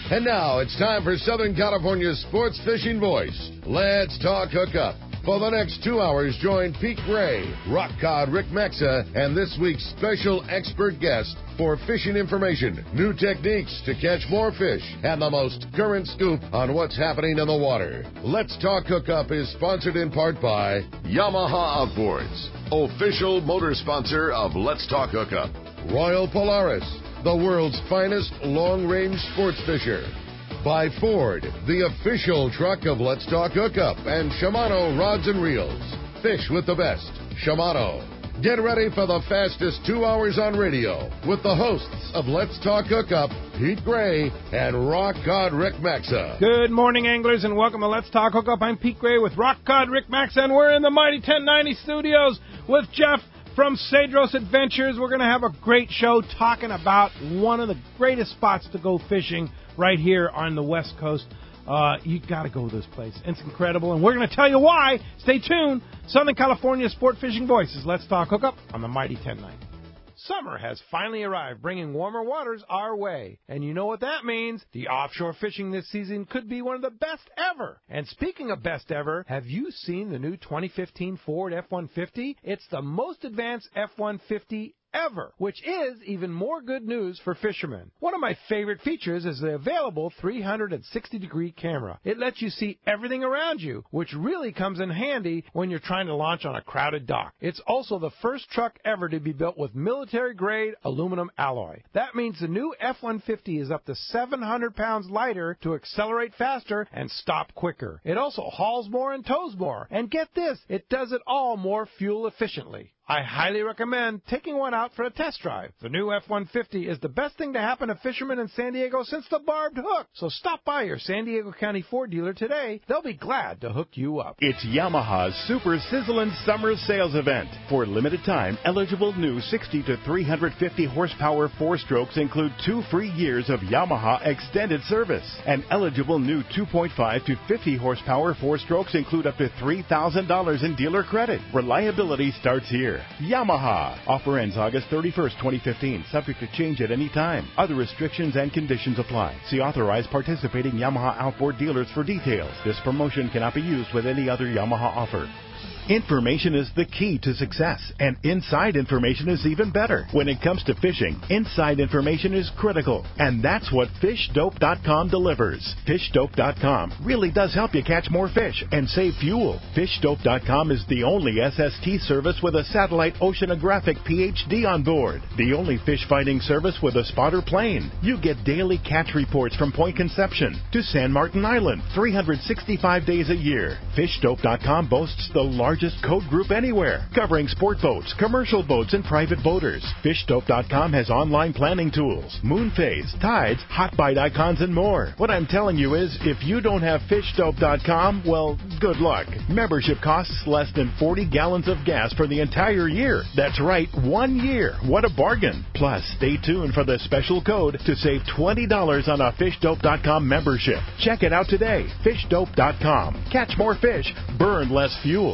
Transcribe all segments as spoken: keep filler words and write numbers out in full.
And now it's time for Southern California's sports fishing voice. Let's talk hookup. For the next two hours, join Pete Gray, rock cod Rick Maxa, and this week's special expert guest for fishing information, new techniques to catch more fish, and the most current scoop on what's happening in the water. Let's Talk Hookup is sponsored in part by Yamaha Outboards, official motor sponsor of Let's Talk Hookup. Royal Polaris, the world's finest long-range sports fisher. By Ford, the official truck of Let's Talk Hookup, and Shimano Rods and Reels. Fish with the best. Shimano. Get ready for the fastest two hours on radio with the hosts of Let's Talk Hookup, Pete Gray and Rock Cod Rick Maxa. Good morning, anglers, and welcome to Let's Talk Hookup. I'm Pete Gray with Rock Cod Rick Maxa, and we're in the mighty ten ninety studios with Jeff from Cedros Adventures. We're going to have a great show talking about one of the greatest spots to go fishing right here on the West Coast. Uh, you got to go to this place. It's incredible, and we're going to tell you why. Stay tuned. Southern California Sport Fishing Voices. Let's Talk Hookup on the mighty ten ninety. Summer has finally arrived, bringing warmer waters our way. And you know what that means? The offshore fishing this season could be one of the best ever. And speaking of best ever, have you seen the new twenty fifteen Ford F one fifty? It's the most advanced F one fifty ever, which is even more good news for fishermen. One of my favorite features is the available three hundred sixty degree camera. It lets you see everything around you, which really comes in handy when you're trying to launch on a crowded dock. It's also the first truck ever to be built with military-grade aluminum alloy. That means the new F one fifty is up to seven hundred pounds lighter to accelerate faster and stop quicker. It also hauls more and tows more. And get this, it does it all more fuel efficiently. I highly recommend taking one out for a test drive. The new F one fifty is the best thing to happen to fishermen in San Diego since the barbed hook. So stop by your San Diego County Ford dealer today. They'll be glad to hook you up. It's Yamaha's Super Sizzlin' Summer Sales Event. For a limited time, eligible new sixty to three hundred fifty horsepower four-strokes include two free years of Yamaha extended service. And eligible new two point five to fifty horsepower four-strokes include up to three thousand dollars in dealer credit. Reliability starts here. Yamaha. Offer ends August thirty-first, twenty fifteen. Subject to change at any time. Other restrictions and conditions apply. See authorized participating Yamaha outboard dealers for details. This promotion cannot be used with any other Yamaha offer. Information is the key to success, and inside information is even better. When it comes to fishing, inside information is critical, and that's what fish dope dot com delivers. fish dope dot com really does help you catch more fish and save fuel. fish dope dot com is the only S S T service with a satellite oceanographic P H D on board, the only fish finding service with a spotter plane. You get daily catch reports from Point Conception to San Martin Island, three hundred sixty-five days a year. fish dope dot com boasts the largest code group anywhere, covering sport boats, commercial boats, and private boaters. fish dope dot com has online planning tools, moon phase, tides, hot bite icons, and more. What I'm telling you is, if you don't have fish dope dot com, well, good luck. Membership costs less than forty gallons of gas for the entire year. That's right, one year. What a bargain. Plus, stay tuned for the special code to save twenty dollars on a fish dope dot com membership. Check it out today. fish dope dot com. Catch more fish, burn less fuel.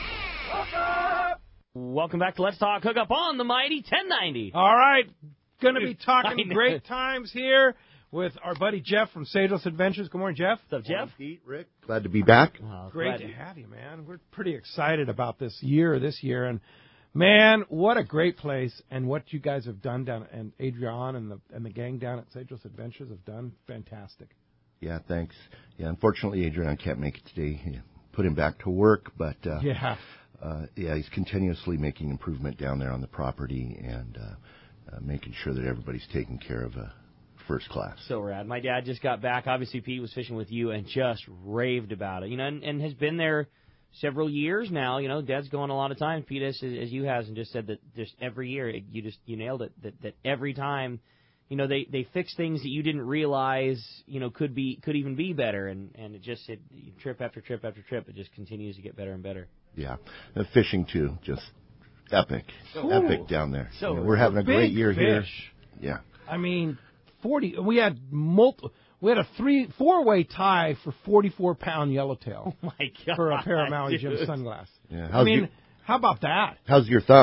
Welcome back to Let's Talk Hookup on the mighty ten ninety. All right, going to be talking great times here with our buddy Jeff from Cedros Adventures. Good morning, Jeff. What's up, Jeff? Pete, Rick, glad to be back. Wow, great to have you, man. We're pretty excited about this year, this year, and man, what a great place, and what you guys have done down, and Adrian and the and the gang down at Cedros Adventures have done fantastic. Yeah, thanks. Yeah, unfortunately, Adrian can't make it today. He put him back to work, but uh, yeah. Uh, yeah, he's continuously making improvement down there on the property and uh, uh, making sure that everybody's taken care of uh, first class. So rad. My dad just got back. Obviously, Pete was fishing with you and just raved about it. You know, and, and has been there several years now. You know, Dad's going a lot of times, Pete, as, as you has, and just said that just every year, you just you nailed it. That that every time, you know, they, they fix things that you didn't realize, you know, could be could even be better, and and it just it, trip after trip after trip, it just continues to get better and better. Yeah, the fishing too, just epic, so, epic down there. So you know, we're having a great year fish. here. Yeah, I mean, forty. We had multi. We had a three, four-way tie for forty-four pound yellowtail. Oh my God! For a pair of Maui dude. Jim sunglasses. Yeah. I mean, your, how about that? How's your thumb?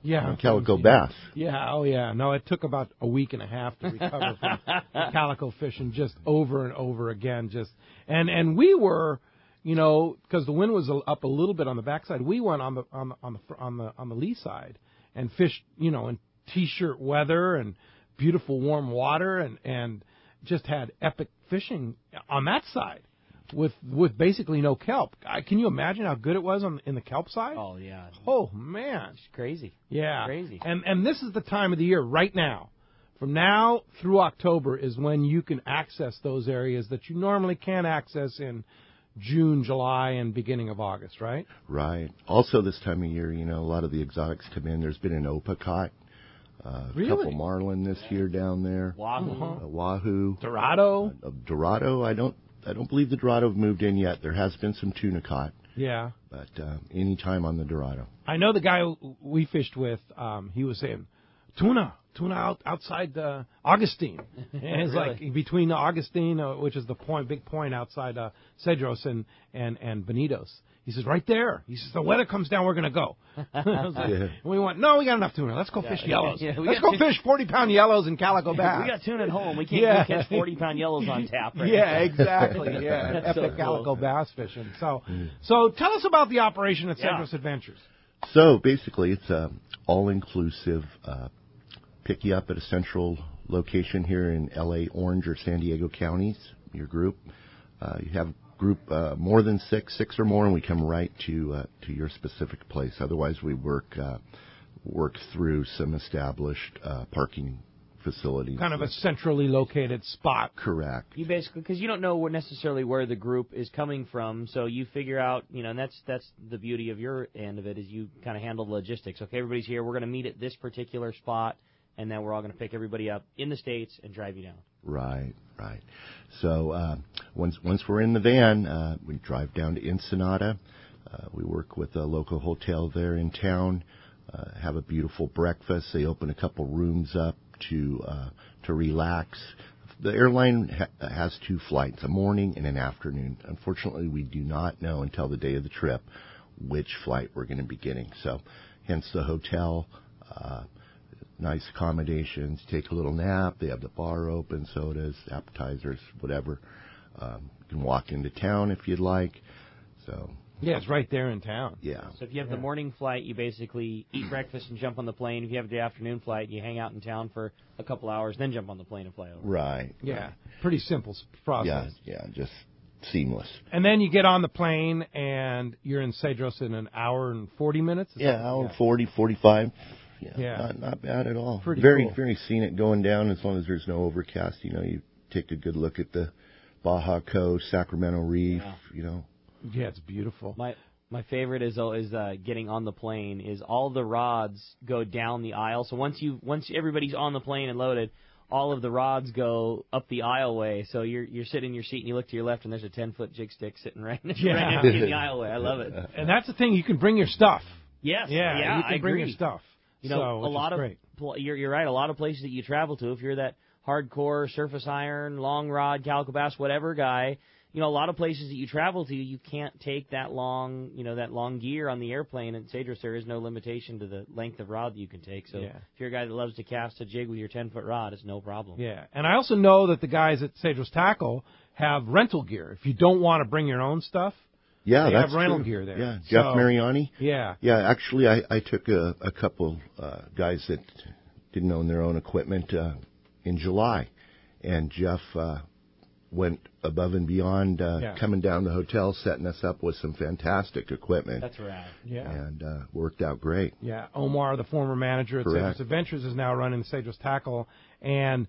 Yeah, calico bass. Yeah, oh yeah. No, it took about a week and a half to recover from calico fishing, just over and over again. Just and and we were, you know, because the wind was up a little bit on the backside. We went on the on the on the on the on the lee side and fished, you know, in t-shirt weather and beautiful warm water, and and just had epic fishing on that side. With with basically no kelp. I, can you imagine how good it was on in the kelp side? Oh yeah. Oh man, it's crazy. Yeah, crazy. And and this is the time of the year right now. From now through October is when you can access those areas that you normally can't access in June, July, and beginning of August, right? Right. Also, this time of year, you know, a lot of the exotics come in. There's been an opa caught. Uh, really? A couple marlin this year down there. Wahoo. Uh-huh. Uh, wahoo. Dorado. Uh, Dorado. I don't. I don't believe the Dorado have moved in yet. There has been some tuna caught. Yeah. But uh, any time on the Dorado. I know the guy who we fished with. Um, he was saying, tuna, tuna out outside uh, Augustine, and it's Really? like between Augustine, uh, which is the point, big point outside uh, Cedros and and and Bonitos. He says, right there. He says, the weather comes down, we're going to go. I was like, Yeah. And we went, no, we got enough tuna. Let's go Yeah, fish yeah, yellows. yeah, we Let's got go tuna. fish forty-pound yellows and calico bass. We got tuna at home. We can't Yeah. go catch forty-pound yellows on tap. Right Yeah, now. exactly. Yeah, That's epic so calico cool. bass fishing. So, so tell us about the operation at Yeah. Cedros Adventures. So basically, it's a all-inclusive. Uh, pick you up at a central location here in L A, Orange, or San Diego counties. Your group. Uh, you have group uh, more than six, six or more, and we come right to uh, to your specific place. Otherwise, we work uh, work through some established uh, parking facilities. Kind of a centrally located spot. Correct. You basically, because you don't know where necessarily where the group is coming from, so you figure out, you know, and that's that's the beauty of your end of it is you kind of handle the logistics. Okay, everybody's here. We're going to meet at this particular spot, and then we're all going to pick everybody up in the States and drive you down. Right, right. So uh, once once we're in the van, uh, we drive down to Ensenada. Uh, we work with a local hotel there in town. Uh, have a beautiful breakfast. They open a couple rooms up to uh, to relax. The airline ha- has two flights, a morning and an afternoon. Unfortunately, we do not know until the day of the trip which flight we're going to be getting. So, hence the hotel. Uh, Nice accommodations. Take a little nap. They have the bar open, sodas, appetizers, whatever. Um, you can walk into town if you'd like. So Yeah, it's right there in town. yeah, So if you have Yeah. the morning flight, you basically eat breakfast and jump on the plane. If you have the afternoon flight, you hang out in town for a couple hours, then jump on the plane and fly over. right. Yeah, pretty simple s- process. Yeah, yeah, just seamless. And then you get on the plane, and you're in Cedros in an hour and forty minutes? Is Yeah, that- hour forty, forty-five. Yeah, Yeah. Not, not bad at all. Pretty very, cool. very scenic going down. As long as there's no overcast, you know, you take a good look at the Baja Coast, Sacramento Reef. Yeah. You know, Yeah, it's beautiful. My my favorite is uh, is uh, getting on the plane. Is all the rods go down the aisle. So once you once everybody's on the plane and loaded, all of the rods go up the aisleway. So you're you're sitting in your seat and you look to your left and there's a ten foot jig stick sitting right, Yeah. right in the aisleway. I love it. And that's the thing, you can bring your stuff. Yes, Yeah, yeah, you can I bring agree. your stuff. You know, so, a which is lot of great. pl- you're you're right. A lot of places that you travel to, if you're that hardcore surface iron, long rod, calico bass, whatever guy, you know, a lot of places that you travel to, you can't take that long, you know, that long gear on the airplane. At Cedros, there is no limitation to the length of rod that you can take. So Yeah. if you're a guy that loves to cast a jig with your ten foot rod, it's no problem. Yeah, and I also know that the guys at Cedros Tackle have rental gear. If you don't want to bring your own stuff, yeah, They that's have rental true. gear there. Yeah, Jeff So- Mariani. yeah. Yeah, actually, I, I took a, a couple uh, guys that didn't own their own equipment uh, in July, and Jeff uh, went above and beyond, uh, Yeah. coming down the hotel, setting us up with some fantastic equipment, That's rad. Yeah. and uh, worked out great. Yeah, Omar, the former manager at Correct. Cedros Adventures, is now running Cedros Tackle. And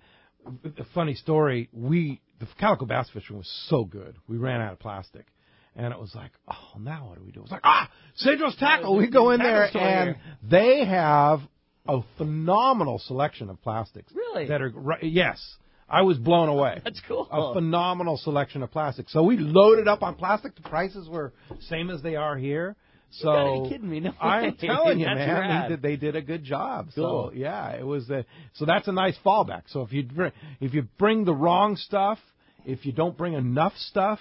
a funny story, we the calico bass fishing was so good, we ran out of plastic. And it was like, oh, now what do we do? It was like, ah, Cedros Tackle. We go in there, Tackle store and here. they have a phenomenal selection of plastics. Really? That are ri- yes. I was blown away. That's cool. A phenomenal selection of plastic. So we loaded up on plastic. The prices were same as they are here. So You gotta be kidding me. No I'm way. telling you, That's man, rad. they did, they did a good job. Cool. So yeah, it was. A, so that's a nice fallback. So if you bring, if you bring the wrong stuff, if you don't bring enough stuff,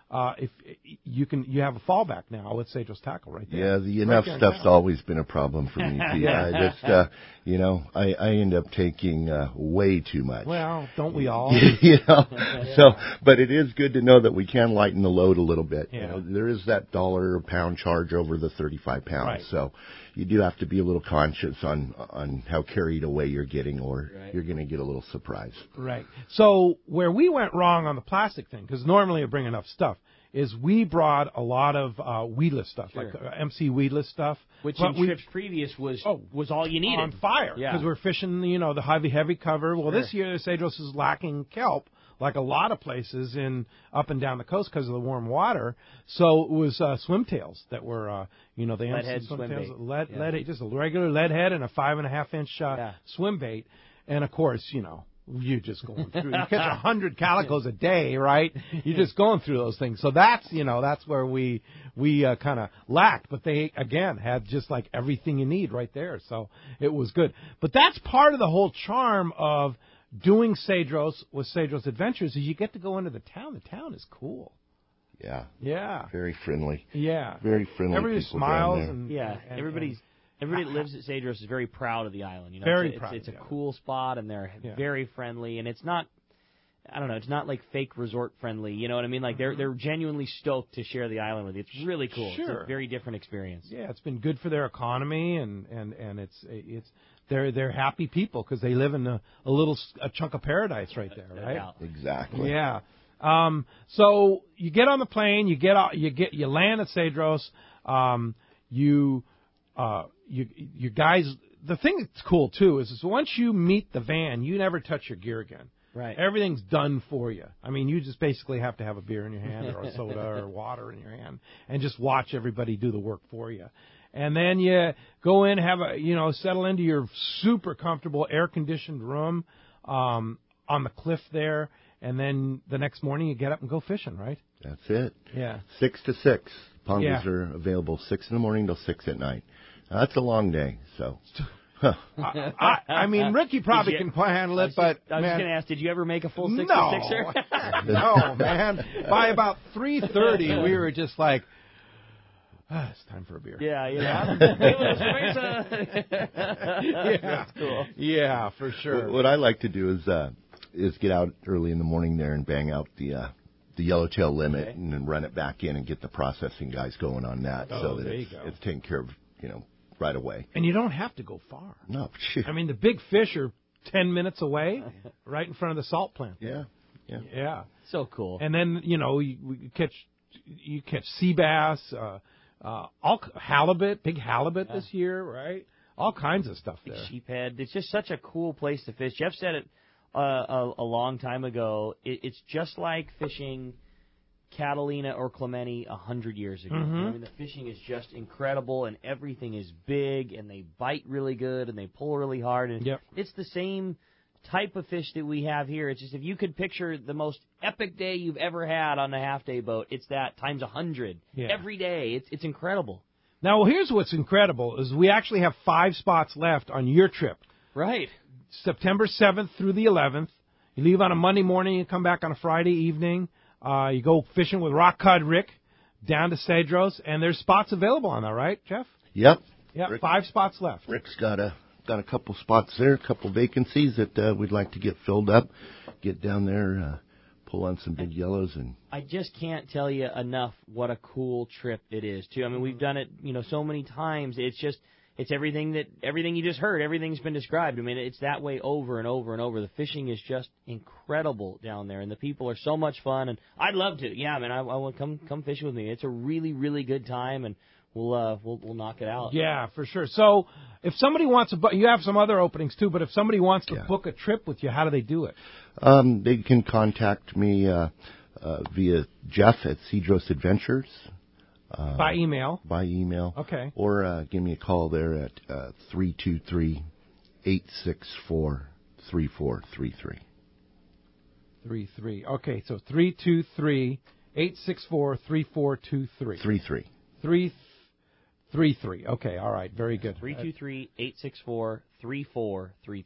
uh, if you can, you have a fallback now with Cedros Tackle right there. Yeah, the enough right stuff's always been a problem for me, Pete. Yeah. I just, uh, you know, I, I end up taking uh, way too much. Well, don't we all? you know, so, but it is good to know that we can lighten the load a little bit. Yeah. You know, there is that dollar a pound charge over the thirty-five pounds, Right. so you do have to be a little conscious on on how carried away you're getting, or Right. you're going to get a little surprise. Right. So where we went wrong on the plastic thing, because normally I bring enough stuff, is we brought a lot of uh, weedless stuff, Sure. like uh, M C weedless stuff, Which but in we, trips previous was Oh, was all you needed. on fire Yeah. because we're fishing, you know, the heavy, heavy cover. Well, Sure. this year Cedros is lacking kelp, like a lot of places in up and down the coast because of the warm water. So it was uh, swimtails that were, uh, you know, the Lead M C head swim swimtails, bait. lead, Yeah. lead, just a regular lead head and a five and a half inch uh, Yeah. swim bait, and of course, you know. You're just going through. You catch a hundred calicos a day, right? You're just going through those things. So that's, you know, that's where we we uh, kind of lacked. But they again had just like everything you need right there. So it was good. But that's part of the whole charm of doing Cedros with Cedros Adventures is you get to go into the town. The town is cool. Yeah, Yeah, very friendly, yeah. very friendly. Everybody people smiles down there. and Yeah, and- everybody's everybody that lives at Cedros is very proud of the island. You know, Very it's, a- proud, It's, it's yeah. a cool spot, and they're Yeah. very friendly, and it's not. I don't know. It's not like fake resort friendly. You know what I mean? Like they're they're genuinely stoked to share the island with you. It's really cool. It's Sure. a very different experience. Yeah, it's been good for their economy, and and and it's it's they're they're happy people because they live in a, a little s- a chunk of paradise right there, No right? doubt. Exactly. Yeah. Um, so you get on the plane, you get out, you get you land at Cedros. Um, you uh, you you guys. The thing that's cool too is, is once you meet the van, you never touch your gear again. Right. Everything's done for you. I mean, you just basically have to have a beer in your hand or a soda or water in your hand and just watch everybody do the work for you. And then you go in, have a, you know, settle into your super comfortable air conditioned room, um, on the cliff there. And then the next morning you get up and go fishing, right? That's it. Yeah. Six to six. Pongas Yeah. are available six in the morning till six at night. Now, that's a long day, so. I, I, I mean, Ricky probably Did you- can handle I it, was but just, I was man, just going to ask, did you ever make a full six no, to sixer? no, man. By about three thirty, we were just like, ah, it's time for a beer. Yeah, yeah. Give us a yeah. That's cool. Yeah, for sure. What I like to do is uh, is get out early in the morning there and bang out the uh, the yellowtail limit, Okay. and then run it back in and get the processing guys going on that, Oh, so that there it's, you go. it's taken care of, you know, right away. And you don't have to go far. No, shit. I mean, the big fish are ten minutes away, right in front of the salt plant. yeah, yeah. Yeah. So cool. And then, you know, you, you catch you catch sea bass, uh, uh, all halibut, big halibut this year, right? All kinds of stuff there. Sheephead. It's just such a cool place to fish. Jeff said it uh, a, a long time ago. It, it's just like fishing Catalina or Clemente a hundred years ago. Mhm. I mean, the fishing is just incredible, and everything is big, and they bite really good, and they pull really hard. And Yep. it's the same type of fish that we have here. It's just if you could picture the most epic day you've ever had on a half day boat, it's that times a hundred Yeah. every day. It's it's incredible. Now, well, here's what's incredible is we actually have five spots left on your trip. Right. September seventh through the eleventh. You leave on a Monday morning, you come back on a Friday evening. Uh, you go fishing with Rock Cod Rick down to Cedros, and there's spots available on that, right, Jeff? Yep. Yeah, Rick- five spots left. Rick's got a got a couple spots there, a couple vacancies that uh, we'd like to get filled up. Get down there, uh, pull on some big yellows, and I just can't tell you enough what a cool trip it is too. I mean, we've done it, you know, so many times. It's just, it's everything that everything you just heard. Everything's been described. I mean, it's that way over and over and over. The fishing is just incredible down there, and the people are so much fun. And I'd love to, yeah, man. I, I want come come fishing with me. It's a really really good time, and we'll uh, we'll we'll knock it out. Yeah, for sure. So if somebody wants to, bu- you have some other openings too, but if somebody wants to Yeah. book a trip with you, how do they do it? um, they can contact me uh, uh, via Jeff at Cedros Adventures. Uh, By email. by email. Okay. Or uh, give me a call there at uh, three two three, eight six four, three four three three. Three three. Okay, so three two three eight six four three four two three. Three three. Three three three. Okay, all right, very good. Three two three eight six four three four three three.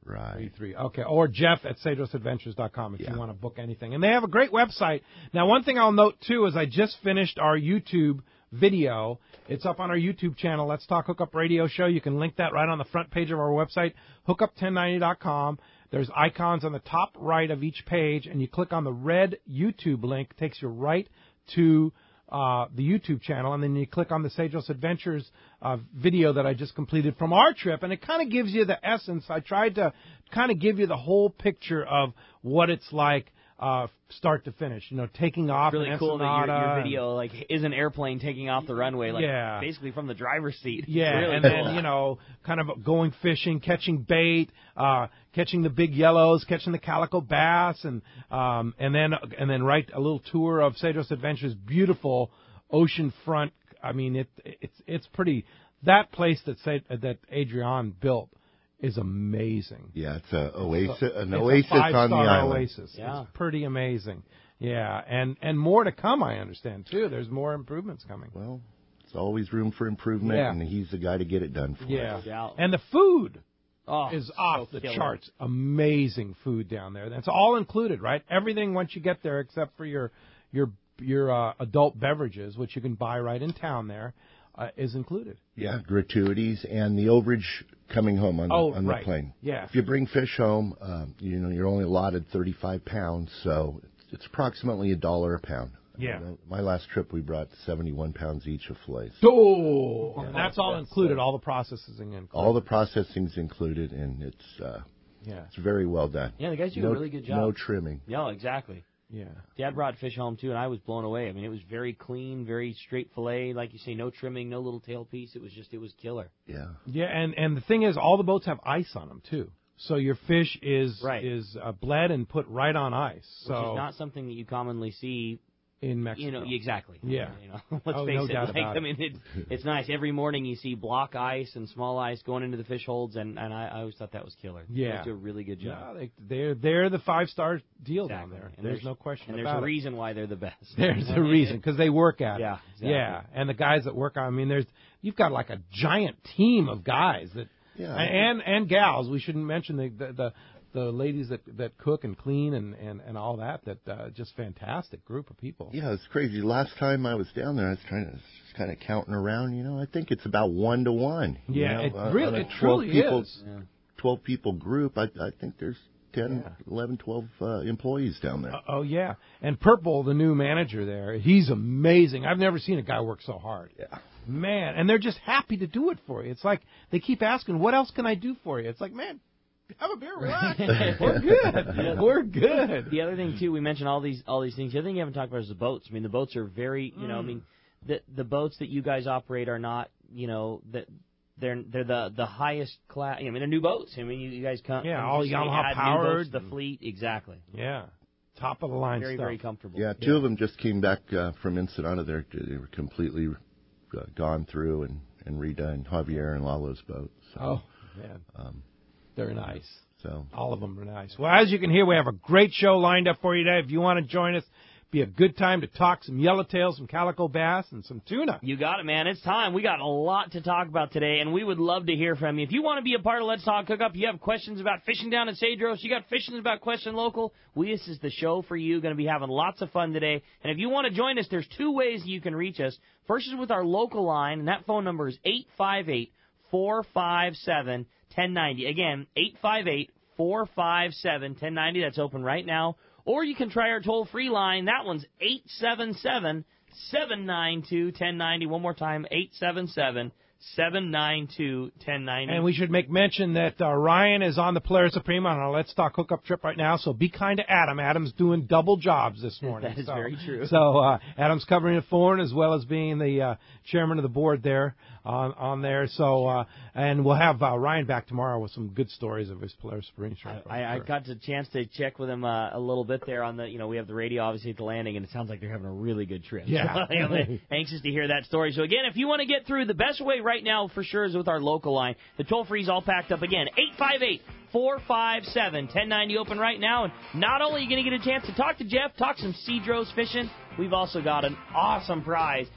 Right. Three, three. Okay. Or Jeff at Cedros Adventures dot com if Yeah. you want to book anything. And they have a great website. Now, one thing I'll note, too, is I just finished our YouTube video. It's up on our YouTube channel, Let's Talk Hookup Radio Show. You can link that right on the front page of our website, hookup ten ninety dot com. There's icons on the top right of each page, and you click on the red YouTube link. It takes you right to uh, the YouTube channel, and then you click on the Cedros Adventures uh, video that I just completed from our trip, and it kind of gives you the essence. I tried to kind of give you the whole picture of what it's like uh, start to finish, you know, taking off. Really in cool that your, Ensenada your video like is an airplane taking off the runway, like Yeah. basically from the driver's seat. Yeah, Really and cool. then, you know, kind of going fishing, catching bait, uh, catching the big yellows, catching the calico bass, and um, and then and then right a little tour of Cedros Adventures, beautiful ocean front. I mean, it it's it's pretty. That place that Ced- that Adrian built is amazing. Yeah, it's a oasis, an It's a oasis on the five-star island. Oasis. Yeah. It's pretty amazing. Yeah, and and more to come. I understand too. There's more improvements coming. Well, there's always room for improvement, Yeah. and he's the guy to get it done for. Yeah, us. Yeah. and the food oh, is so off the killer. charts. Amazing food down there. That's all included, right? Everything once you get there, except for your your your uh, adult beverages, which you can buy right in town there, uh, is included. Yeah, gratuities and the overage coming home on, Oh, the, on the right. plane. Yeah. If you bring fish home, um, you know you're only allotted thirty-five pounds, so it's, it's approximately a dollar a pound. Yeah. Uh, my last trip, we brought seventy-one pounds each of fillets. Oh, and that's all included. All the processing included. All the processing's included, and it's uh, yeah, it's very well done. Yeah, the guys do no, a really good job. No trimming. Yeah, exactly. yeah. Dad brought fish home too, and I was blown away. I mean, it was very clean, very straight fillet, like you say, no trimming, no little tail piece. It was just, it was killer. Yeah. Yeah, and and the thing is, all the boats have ice on them too. So your fish is Right. is uh, bled and put right on ice. So Which is not something that you commonly see. in Mexico, You know, exactly. Yeah. You know, let's Oh, face no it. doubt Like, about I mean, it, it's nice. Every morning you see block ice and small ice going into the fish holds, and, and I, I always thought that was killer. Yeah. They do a really good job. Yeah, they, they're they're the five star deal Exactly. down there. And there's, no question And about there's a it. reason why they're the best. There's a reason because they work at Yeah, it. exactly. Yeah, and the guys that work on. I mean, there's you've got like a giant team of guys that Yeah. and and gals. We shouldn't mention the the. the the ladies that that cook and clean and, and, and all that, that uh, just fantastic group of people. Yeah, it's crazy. Last time I was down there, I was trying to just kind of counting around. You know, I think it's about one to one. you Yeah, know, it uh, really- on a it twelve truly people, is. Yeah. twelve people group. I I think there's ten, Yeah. eleven, twelve uh, employees down there. Uh, oh yeah, and Purple, the new manager there, he's amazing. I've never seen a guy work so hard. Yeah. Man, and they're just happy to do it for you. It's like they keep asking, "What else can I do for you?" It's like, man, have a beer, relax. We're good. We're good. The other thing too, we mentioned all these all these things. The other thing you haven't talked about is the boats. I mean, the boats are very, you know, I mean, the the boats that you guys operate are not, you know, that they're they're the the highest class. I mean, they're new boats. I mean, you, you guys come, Yeah, come all just Yamaha add new powered boats to the fleet. Exactly. Yeah, top of the line Very stuff. very comfortable. Yeah, two of them just came back uh, from Ensenada. They're, they were completely uh, gone through and, and redone. Javier and Lalo's boat. So, Oh man, um, they're nice. so All of them are nice. Well, as you can hear, we have a great show lined up for you today. If you want to join us, be a good time to talk some yellowtail, some calico bass, and some tuna. You got it, man. It's time. We got a lot to talk about today, and we would love to hear from you. If you want to be a part of Let's Talk Hookup, you have questions about fishing down in Cedros, you got questions about Question Local, we, this is the show for you. Going to be having lots of fun today. And if you want to join us, there's two ways you can reach us. First is with our local line, and that phone number is eight five eight, four five seven, one oh nine oh. Again, eight five eight, four five seven, one oh nine oh. That's open right now. Or you can try our toll-free line. That one's eight seven seven, seven nine two, one oh nine oh. One more time, eight seven seven, seven nine two, one oh nine oh. And we should make mention that uh, Ryan is on the Polaris Supreme on our Let's Talk Hookup trip right now, so be kind to Adam. Adam's doing double jobs this morning. That is so, very true. So uh, Adam's covering it for him as well as being the uh, chairman of the board there on, on there. So uh, and we'll have uh, Ryan back tomorrow with some good stories of his Polaris Supreme trip. I, I got the chance to check with him uh, a little bit there on the, you know, we have the radio obviously at the landing, and it sounds like they're having a really good trip. Yeah. So, you know, anxious to hear that story. So again, if you want to get through, the best way right now for sure is with our local line. The toll free is all packed up again. eight five eight, four five seven, one oh nine oh open right now. And not only are you going to get a chance to talk to Jeff, talk some Cedros fishing, we've also got an awesome prize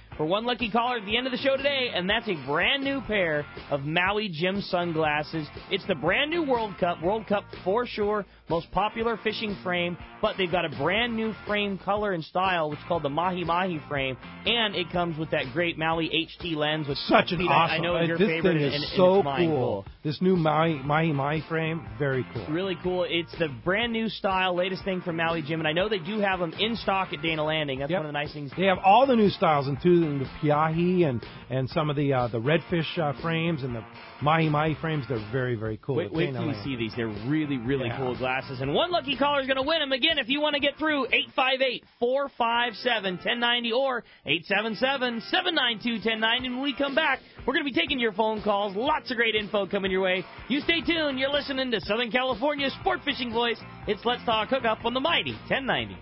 for one lucky caller at the end of the show today, and that's a brand new pair of Maui Jim sunglasses. It's the brand new World Cup, World Cup for sure, most popular fishing frame, but they've got a brand new frame color and style, which is called the Mahi Mahi frame, and it comes with that great Maui H D lens. Which Such an awesome. I know is your this favorite. thing is and, so and it's mine. cool. cool. This new Mahi Mahi Mahi frame, very cool. Really cool. It's the brand new style, latest thing from Maui Jim, and I know they do have them in stock at Dana Landing. That's yep. one of the nice things. They have all the new styles, including the Piahi and, and some of the uh, the redfish uh, frames and the Mahi Mahi frames. They're very, very cool. Wait, wait till you see these. They're really, really yeah. cool glasses. And one lucky caller is going to win them. Again, if you want to get through, eight five eight, four five seven, one zero nine zero or eight seven seven, seven nine two, one zero nine zero. And when we come back, we're going to be taking your phone calls. Lots of great info coming your way. You stay tuned. You're listening to Southern California's sport fishing voice. It's Let's Talk Hookup on the mighty ten ninety.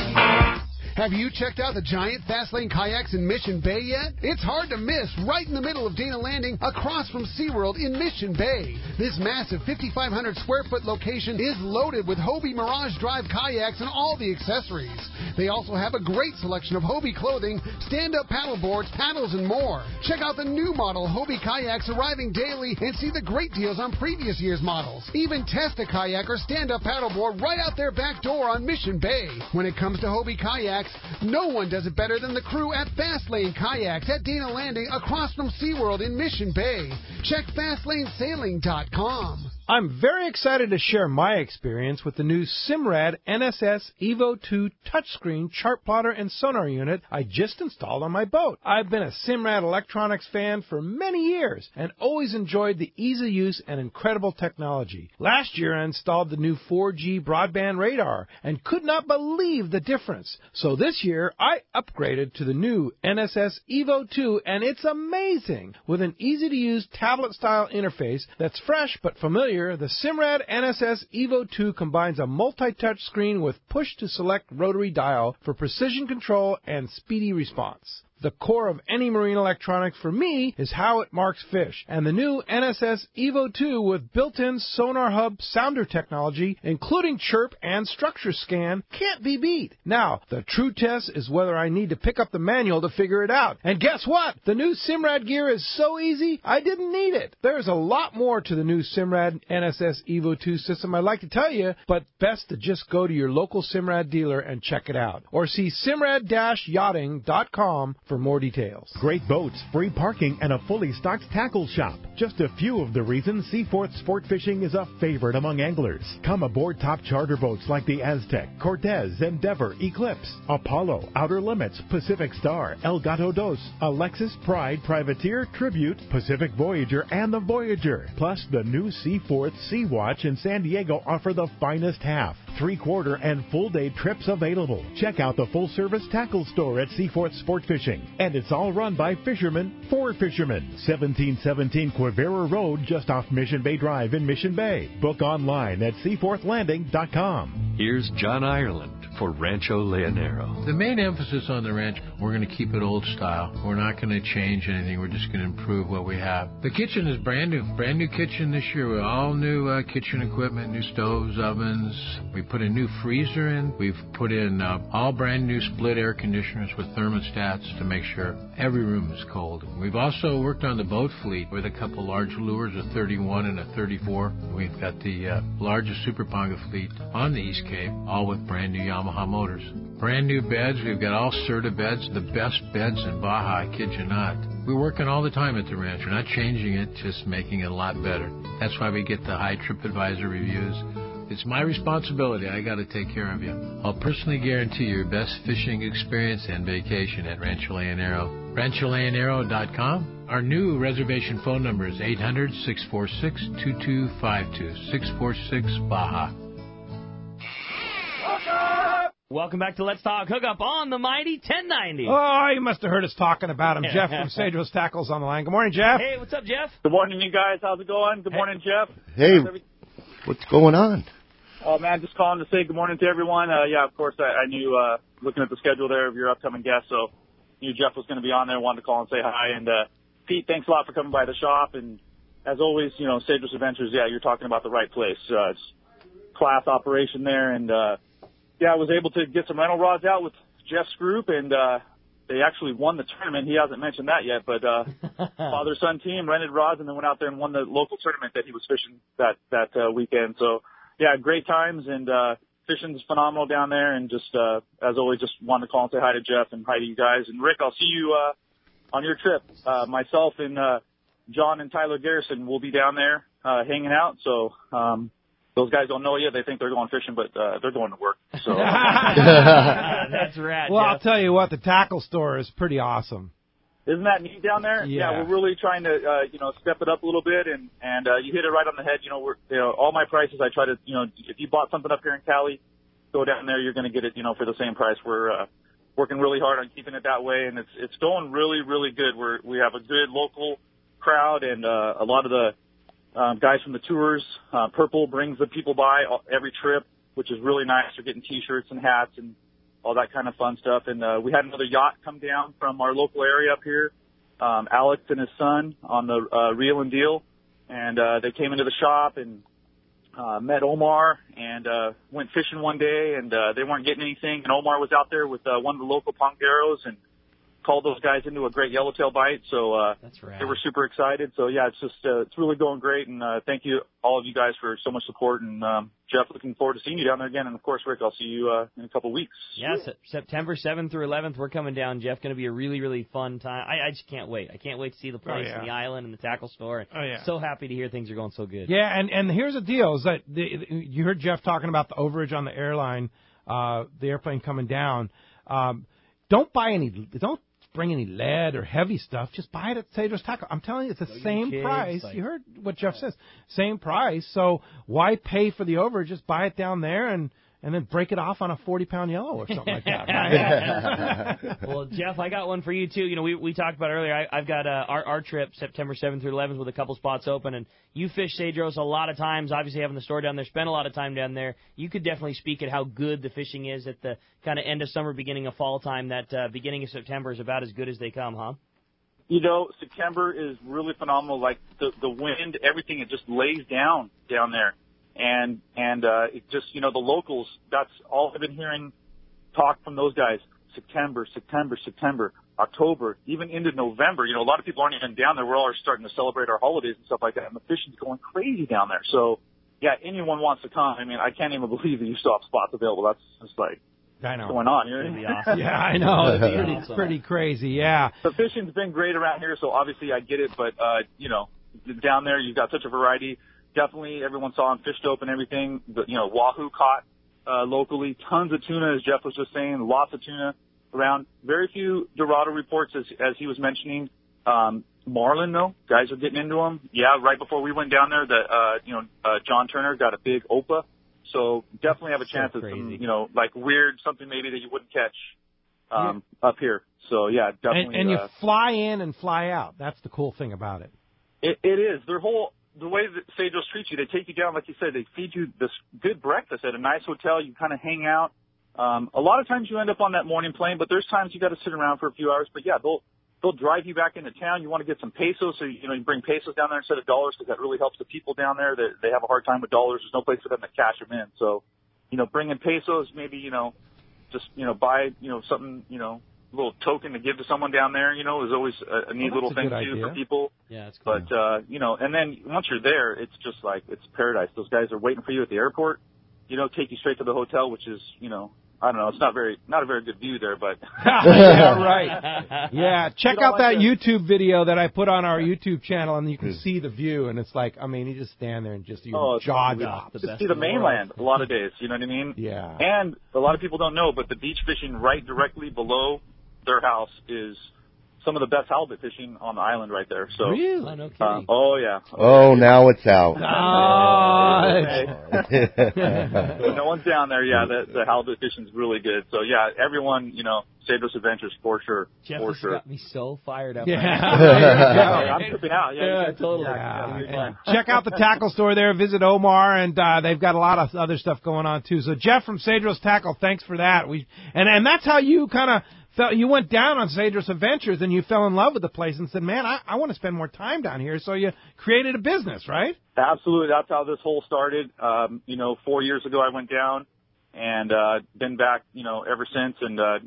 Have you checked out the giant Fast Lane kayaks in Mission Bay yet? It's hard to miss, right in the middle of Dana Landing, across from SeaWorld in Mission Bay. This massive fifty-five hundred square foot location is loaded with Hobie Mirage Drive kayaks and all the accessories. They also have a great selection of Hobie clothing, stand-up paddle boards, paddles, and more. Check out the new model Hobie kayaks arriving daily and see the great deals on previous year's models. Even test a kayak or stand-up paddleboard right out their back door on Mission Bay. When it comes to Hobie kayaks, no one does it better than the crew at Fast Lane Kayaks at Dana Landing across from SeaWorld in Mission Bay. Check fast lane sailing dot com. I'm very excited to share my experience with the new Simrad N S S Evo two touchscreen chart plotter and sonar unit I just installed on my boat. I've been a Simrad electronics fan for many years and always enjoyed the ease of use and incredible technology. Last year I installed the new four G broadband radar and could not believe the difference. So this year I upgraded to the new N S S Evo two and it's amazing. With an easy to use tablet style interface that's fresh but familiar, the Simrad N S S Evo two combines a multi-touch screen with push-to-select rotary dial for precision control and speedy response. The core of any marine electronics for me is how it marks fish, and the new N S S Evo two with built-in Sonar Hub sounder technology, including chirp and structure scan, can't be beat. Now, the true test is whether I need to pick up the manual to figure it out. And guess what? The new Simrad gear is so easy, I didn't need it. There's a lot more to the new Simrad N S S Evo two system I'd like to tell you, but best to just go to your local Simrad dealer and check it out. Or see simrad dash yachting dot com for more details. Great boats, free parking, and a fully stocked tackle shop. Just a few of the reasons Seaforth Sport Fishing is a favorite among anglers. Come aboard top charter boats like the Aztec, Cortez, Endeavor, Eclipse, Apollo, Outer Limits, Pacific Star, El Gato Dos, Alexis, Pride, Privateer, Tribute, Pacific Voyager, and the Voyager. Plus, the new Seaforth Sea Watch in San Diego offer the finest half, three-quarter, and full-day trips available. Check out the full-service tackle store at Seaforth Sport Fishing. And it's all run by fishermen for fishermen. seventeen seventeen Quivira Road, just off Mission Bay Drive in Mission Bay. Book online at seaforth landing dot com. Here's John Ireland for Rancho Leonero. The main emphasis on the ranch, we're going to keep it old style. We're not going to change anything. We're just going to improve what we have. The kitchen is brand new. Brand new kitchen this year with all new uh, kitchen equipment, new stoves, ovens. We put a new freezer in. We've put in uh, all brand new split air conditioners with thermostats to make sure every room is cold. We've also worked on the boat fleet with a couple large lures, a thirty-one and a thirty-four. We've got the uh, largest Super Ponga fleet on the East Cape, all with brand new Yamaha motors. Brand new beds. We've got all Serta beds, the best beds in Baja, I kid you not. We're working all the time at the ranch. We're not changing it, just making it a lot better. That's why we get the high TripAdvisor reviews. It's my responsibility. I got to take care of you. I'll personally guarantee your best fishing experience and vacation at Rancho Leonero. rancho leonero dot com. Our new reservation phone number is eight hundred, six four six, two two five two, six four six Baja. Welcome back to Let's Talk Hookup on the mighty ten ninety. Oh, you must have heard us talking about him. Jeff from Cedros Tackles on the line. Good morning, Jeff. Hey, what's up, Jeff? Good morning, you guys. How's it going? Good morning, Jeff. Hey, what's going on? Oh, man, just calling to say good morning to everyone. Uh, yeah, of course, I, I knew, uh, looking at the schedule there of your upcoming guest, so knew Jeff was going to be on there. Wanted to call and say hi. And, uh, Pete, thanks a lot for coming by the shop. And as always, you know, Cedros Adventures, yeah, you're talking about the right place. Uh, it's class operation there. And, uh, yeah, I was able to get some rental rods out with Jeff's group and, uh, they actually won the tournament. He hasn't mentioned that yet, but uh, father-son team rented rods and then went out there and won the local tournament that he was fishing that that uh, weekend. So, yeah, great times, and uh, fishing's phenomenal down there. And just uh, as always, just wanted to call and say hi to Jeff and hi to you guys. And Rick, I'll see you uh, on your trip. Uh, myself and uh, John and Tyler Garrison will be down there uh, hanging out. So. Um, Those guys don't know yet. They think they're going fishing, but uh, they're going to work. So that's rad. Well, Jeff. I'll tell you what, the tackle store is pretty awesome. Isn't that neat down there? Yeah, yeah we're really trying to, uh, you know, step it up a little bit, and and uh, you hit it right on the head. You know, we're, you know, all my prices, I try to, you know, if you bought something up here in Cali, go down there, you're going to get it, you know, for the same price. We're uh, working really hard on keeping it that way, and it's it's going really, really good. We're we have a good local crowd, and uh, a lot of the Um, guys from the tours, uh, Purple brings the people by every trip, which is really nice. They're getting T-shirts and hats and all that kind of fun stuff. And uh, we had another yacht come down from our local area up here, um, Alex and his son on the uh, Reel and Deal. And uh, they came into the shop and uh, met Omar and uh, went fishing one day, and uh, they weren't getting anything. And Omar was out there with uh, one of the local ponqueros and called those guys into a great yellowtail bite, so uh, That's rad. They were super excited. So yeah, it's just uh, it's really going great, and uh, thank you all of you guys for so much support. And um, Jeff, looking forward to seeing you down there again. And of course, Rick, I'll see you uh, in a couple weeks. Yeah, se- September seventh through eleventh, we're coming down, Jeff. Going to be a really, really fun time. I, I just can't wait. I can't wait to see the place oh, yeah. and the island and the tackle store. And oh yeah, so happy to hear things are going so good. Yeah, and and here's the deal: is that the, you heard Jeff talking about the overage on the airline, uh, the airplane coming down. Um, don't buy any. Don't. Bring any lead or heavy stuff, just buy it at Cedros Tackle. I'm telling you, it's the Go same kids, price. like, you heard what Jeff says. Same price. So why pay for the overage? Just buy it down there and, and then break it off on a forty-pound yellow or something like that. Right? Well, Jeff, I got one for you, too. You know, we we talked about earlier, I, I've got uh, our, our trip September seventh through eleventh with a couple spots open, and you fish Cedros a lot of times, obviously having the store down there, spend a lot of time down there. You could definitely speak at how good the fishing is at the kind of end of summer, beginning of fall time. That uh, beginning of September is about as good as they come, huh? You know, September is really phenomenal. Like the the wind, everything, it just lays down down there. And, and, uh, it just, you know, the locals, that's all I've been hearing talk from those guys. September, September, September, October, even into November. You know, a lot of people aren't even down there. We're all starting to celebrate our holidays and stuff like that. And the fishing's going crazy down there. So, yeah, anyone wants to come. I mean, I can't even believe that you still have spots available. That's just like, I know. what's going on? You know? It'd be awesome. Yeah, I know. It's It'd be pretty, awesome. pretty crazy, yeah. The fishing's been great around here, so obviously I get it. But, uh, you know, down there you've got such a variety. Definitely, everyone saw him fish dope and everything. The, you know, wahoo caught uh, locally. Tons of tuna, as Jeff was just saying. Lots of tuna around. Very few Dorado reports, as as he was mentioning. Um, marlin, though, guys are getting into them. Yeah, right before we went down there, the uh, you know uh, John Turner got a big Opa. So definitely have a chance so at some, crazy. you know, like weird something maybe that you wouldn't catch um, yeah. up here. So yeah, definitely. And, and you uh, fly in and fly out. That's the cool thing about it. It, it is. Their whole. The way that Cedros treats you, they take you down, like you said, they feed you this good breakfast at a nice hotel. You kind of hang out. Um, a lot of times you end up on that morning plane, but there's times you got to sit around for a few hours. But yeah, they'll they'll drive you back into town. You want to get some pesos, so you know you bring pesos down there instead of dollars because that really helps the people down there. They they have a hard time with dollars. There's no place for them to cash them in. So, you know, bring in pesos, maybe you know, just you know buy you know something you know. little token to give to someone down there, you know, is always a, a neat well, little a thing good too idea. for people. Yeah, it's cool. But, uh, you know, and then once you're there, it's just like, it's paradise. Those guys are waiting for you at the airport, you know, take you straight to the hotel, which is, you know, I don't know, it's not very, not a very good view there, but. Yeah, right. Yeah, check You out know, that like the- YouTube video that I put on our YouTube channel, and you can see the view, and it's like, I mean, you just stand there and just, your Oh, it's jaw unbelievable. drops. To see the mainland a lot of days, you know what I mean? Yeah. And a lot of people don't know, but the beach fishing right directly below their house is some of the best halibut fishing on the island right there. So, Really? Oh, no kidding. uh, oh yeah. Oh, now it's out. Oh, When no one's down there, yeah, the, the halibut fishing's really good. So yeah, everyone, you know, Cedros Adventures for sure, Jeff, for this sure. got me so fired up. Yeah. Right now. I'm tripping out. Yeah, Yeah, you guys- totally. yeah, Yeah. yeah. Check out the tackle store there. Visit Omar, and uh, they've got a lot of other stuff going on too. So Jeff from Cedros Tackle, thanks for that. We and and that's how you kind of felt. You went down on Cedros Adventures, and you fell in love with the place, and said, "Man, I, I want to spend more time down here." So you created a business, right? Absolutely. That's how this whole started. Um, you know, four years ago I went down and uh, been back, you know, ever since. And uh,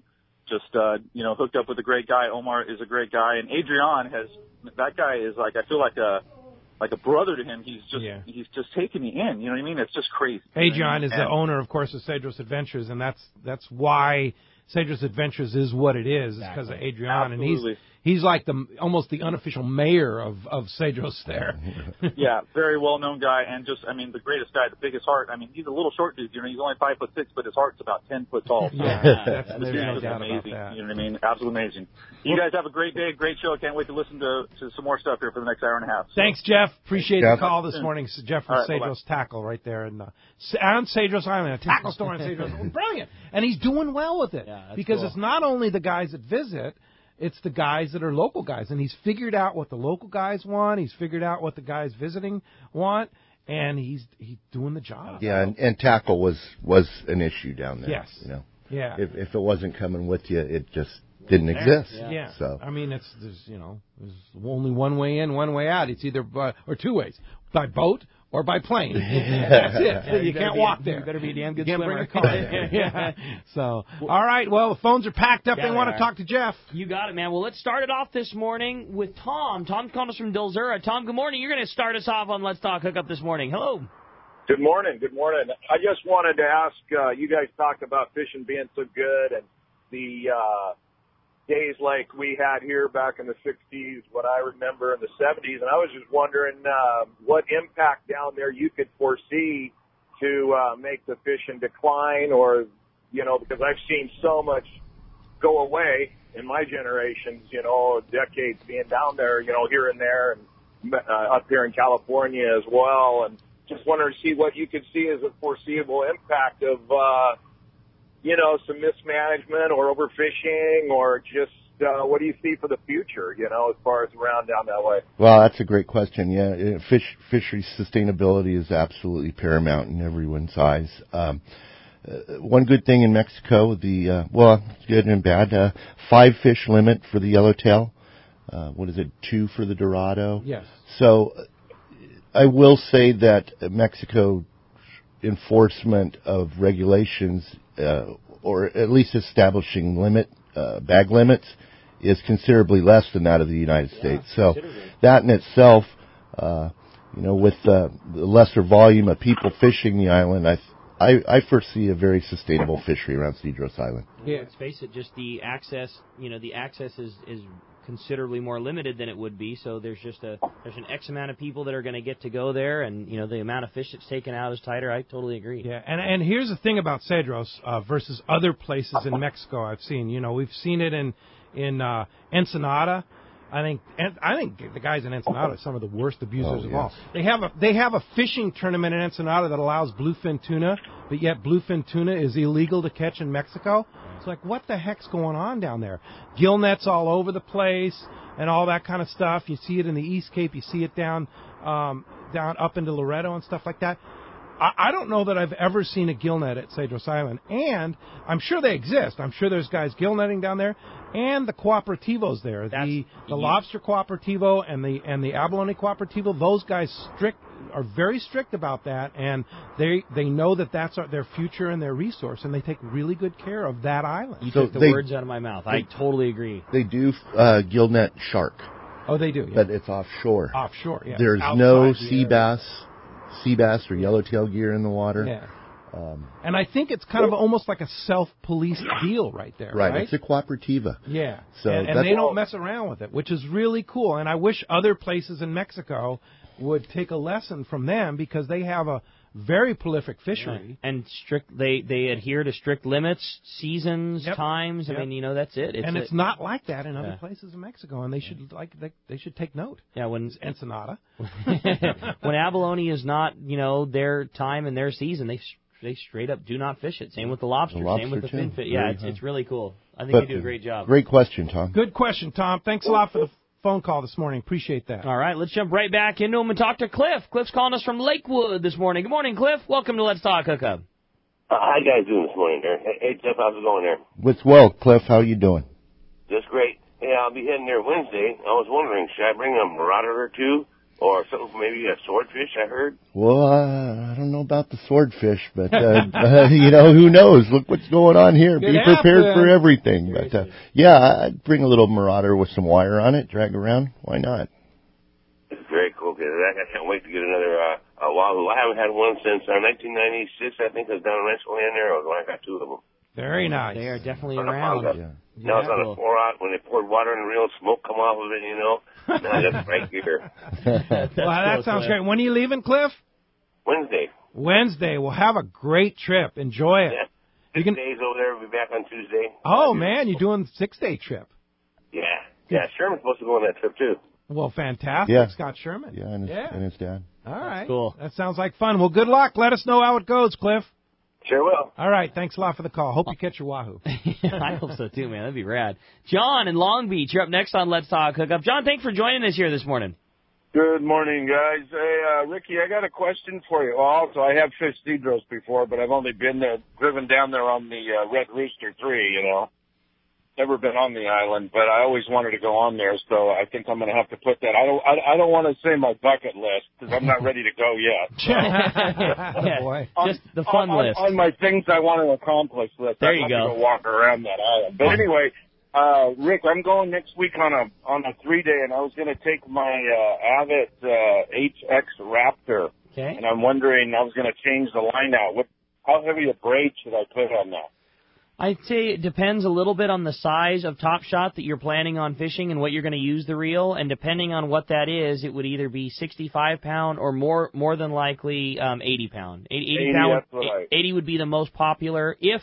just, uh, you know, hooked up with a great guy. Omar is a great guy. And Adrian has, that guy is like, I feel like a, like a brother to him. He's just, yeah. he's just taking me in. You know what I mean? It's just crazy. Adrian is and, the owner, of course, of Cedros Adventures, and that's, that's why Cedros Adventures is what it is, exactly. because of Adrian. Absolutely. And he's, he's like the, almost the unofficial mayor of, of Cedros there. Yeah, very well-known guy, and just, I mean, the greatest guy, the biggest heart. I mean, he's a little short dude, you know, he's only five foot six, but his heart's about ten foot tall. Yeah, that's, that's there's no doubt amazing, about that. You know what I mean? Absolutely amazing. You guys have a great day, great show. I can't wait to listen to, to some more stuff here for the next hour and a half. So. Thanks, Jeff. Appreciate Jeff. the call this morning. Jeff from right, Cedros Tackle right there in, uh, on Cedros Island, a tackle store on Cedros. Brilliant. And he's doing well with it yeah, because cool. it's not only the guys that visit, it's the guys that are local guys. And he's figured out what the local guys want. He's figured out what the guys visiting want. And he's he's doing the job. Yeah, and, and tackle was, was an issue down there. Yes. You know, yeah. If, if it wasn't coming with you, it just didn't exist. Yeah. yeah. So I mean, it's there's you know there's only one way in, one way out. It's either by, or two ways, by boat or by plane. That's it. Yeah, you, you can't be, walk there. You better be a damn good you can't swimmer. Bring a car there. yeah. So, all right. Well, the phones are packed up. Yeah, they want they to are. talk to Jeff. You got it, man. Well, let's start it off this morning with Tom. Tom's calling us from Dilzura. Tom, good morning. You're going to start us off on Let's Talk Hookup this morning. Hello. Good morning. Good morning. I just wanted to ask, uh, you guys talked about fishing being so good and the uh, days like we had here back in the sixties, what I remember in the seventies, and I was just wondering uh, what impact down there you could foresee to uh, make the fishing decline, or, you know, because I've seen so much go away in my generations, you know, decades being down there, you know, here and there, and uh, up here in California as well, and just wanted to see what you could see as a foreseeable impact of, uh, you know, some mismanagement or overfishing, or just uh, what do you see for the future, you know, as far as around down that way? Well, that's a great question. Yeah, fish fishery sustainability is absolutely paramount in everyone's eyes. Um, uh, one good thing in Mexico, the uh, well, good and bad, uh, five fish limit for the yellowtail. Uh, what is it? Two for the Dorado. Yes. So, I will say that Mexico enforcement of regulations, uh, or at least establishing limit uh, bag limits, is considerably less than that of the United yeah, States. So that in itself, uh, you know, with uh, the lesser volume of people fishing the island, I, I I foresee a very sustainable fishery around Cedros Island. Yeah, let's face it, just the access, you know, the access is is considerably more limited than it would be, so there's just a there's an X amount of people that are going to get to go there, and you know the amount of fish that's taken out is tighter. I totally agree. Yeah, and and here's the thing about Cedros uh, versus other places in Mexico I've seen. You know, we've seen it in in uh, Ensenada. I think and I think the guys in Ensenada are some of the worst abusers oh, of yes. all. They have a they have a fishing tournament in Ensenada that allows bluefin tuna, but yet bluefin tuna is illegal to catch in Mexico. It's like, what the heck's going on down there? Gill nets all over the place and all that kind of stuff. You see it in the East Cape. You see it down um, down up into Loreto and stuff like that. I, I don't know that I've ever seen a gill net at Cedros Island, and I'm sure they exist. I'm sure there's guys gill netting down there, and the cooperativos there, That's, the the you, lobster cooperativo and the and the abalone cooperativo. Those guys strict are very strict about that, and they they know that that's our, their future and their resource, and they take really good care of that island. You so took the they, words out of my mouth. They, I totally agree. They do uh, gill net shark. Oh, they do, yeah. But it's offshore. Offshore, yeah. There's Outside no the sea area. bass, sea bass or yellowtail gear in the water. Yeah. Um, and I think it's kind of almost like a self-police deal right there, right? Right, it's a cooperativa. Yeah, so and, and they don't mess around with it, which is really cool. And I wish other places in Mexico would take a lesson from them, because they have a very prolific fishery. Yeah. And strict, they, they adhere to strict limits, seasons, yep. times. Yep. I mean, you know, that's it. It's and a, it's not like that in other yeah. places in Mexico, and they should like they, they should take note. Yeah, when it's Ensenada, when abalone is not, you know, their time and their season, they they straight up do not fish it. Same with the lobster. The lobster same with the too. finfish. Yeah, Very it's, high. it's really cool. I think but you do a great job. Great question, Tom. Good question, Tom. Thanks a lot for the phone call this morning. Appreciate that. All right, let's jump right back into him and talk to Cliff. Cliff's calling us from Lakewood this morning. Good morning, Cliff. Welcome to Let's Talk Hookup. Uh, how you guys doing this morning there? Hey, hey, Jeff, how's it going there? What's well, Cliff? How you doing? Just great. Hey, I'll be heading there Wednesday. I was wondering, should I bring a marauder or two Or something, maybe a swordfish, I heard. Well, uh, I don't know about the swordfish, but, uh, uh, you know, who knows? Look what's going on here. Good Be prepared happen. for everything. But, uh, yeah, I'd bring a little Marauder with some wire on it, drag around. Why not? It's very cool. Cause I can't wait to get another uh, a Wahoo. I haven't had one since uh, nineteen ninety-six, I think. I was down in Rancho Leonero when I got two of them. Very nice. They are definitely On around. A, Yeah. Now it's on cool. a four out when they poured water in the reel, smoke come off of it, you know. Now I got right gear. Well, that cool, sounds Cliff. great. When are you leaving, Cliff? Wednesday. Wednesday. We'll have a great trip. Enjoy it. Yeah. You Six can- days over there. We'll be back on Tuesday. Oh, man, you're doing a six-day trip. Yeah. Yeah, Sherman's supposed to go on that trip, too. Well, fantastic, Yeah. Scott Sherman. Yeah, and his, Yeah. and his dad. All right. cool. That sounds like fun. Well, good luck. Let us know how it goes, Cliff. Sure will. All right. Thanks a lot for the call. Hope you catch your Wahoo. I hope so, too, man. That'd be rad. John in Long Beach, you're up next on Let's Talk Hookup. John, thanks for joining us here this morning. Good morning, guys. Hey, uh, Ricky, I got a question for you. Well, also, I have fished Cedros before, but I've only been there, driven down there on the uh, Red Rooster three, you know. Never been on the island, but I always wanted to go on there, so I think I'm going to have to put that. I don't I, I don't want to say my bucket list because I'm not ready to go yet. So. Oh, boy. Just the fun on, list. On, on my things I want to accomplish list. There I'd you love go. to go walk around that island. But anyway, uh, Rick, I'm going next week on a on a three day, and I was going to take my uh, Avid uh, H X Raptor, Okay. and I'm wondering I was going to change the line out. What? How heavy a braid should I put on that? I'd say it depends a little bit on the size of Top Shot that you're planning on fishing and what you're going to use the reel, and depending on what that is, it would either be sixty-five pound or more, more than likely um, eighty pound. eighty, eighty eighty, pound, that's what I- eighty would be the most popular. If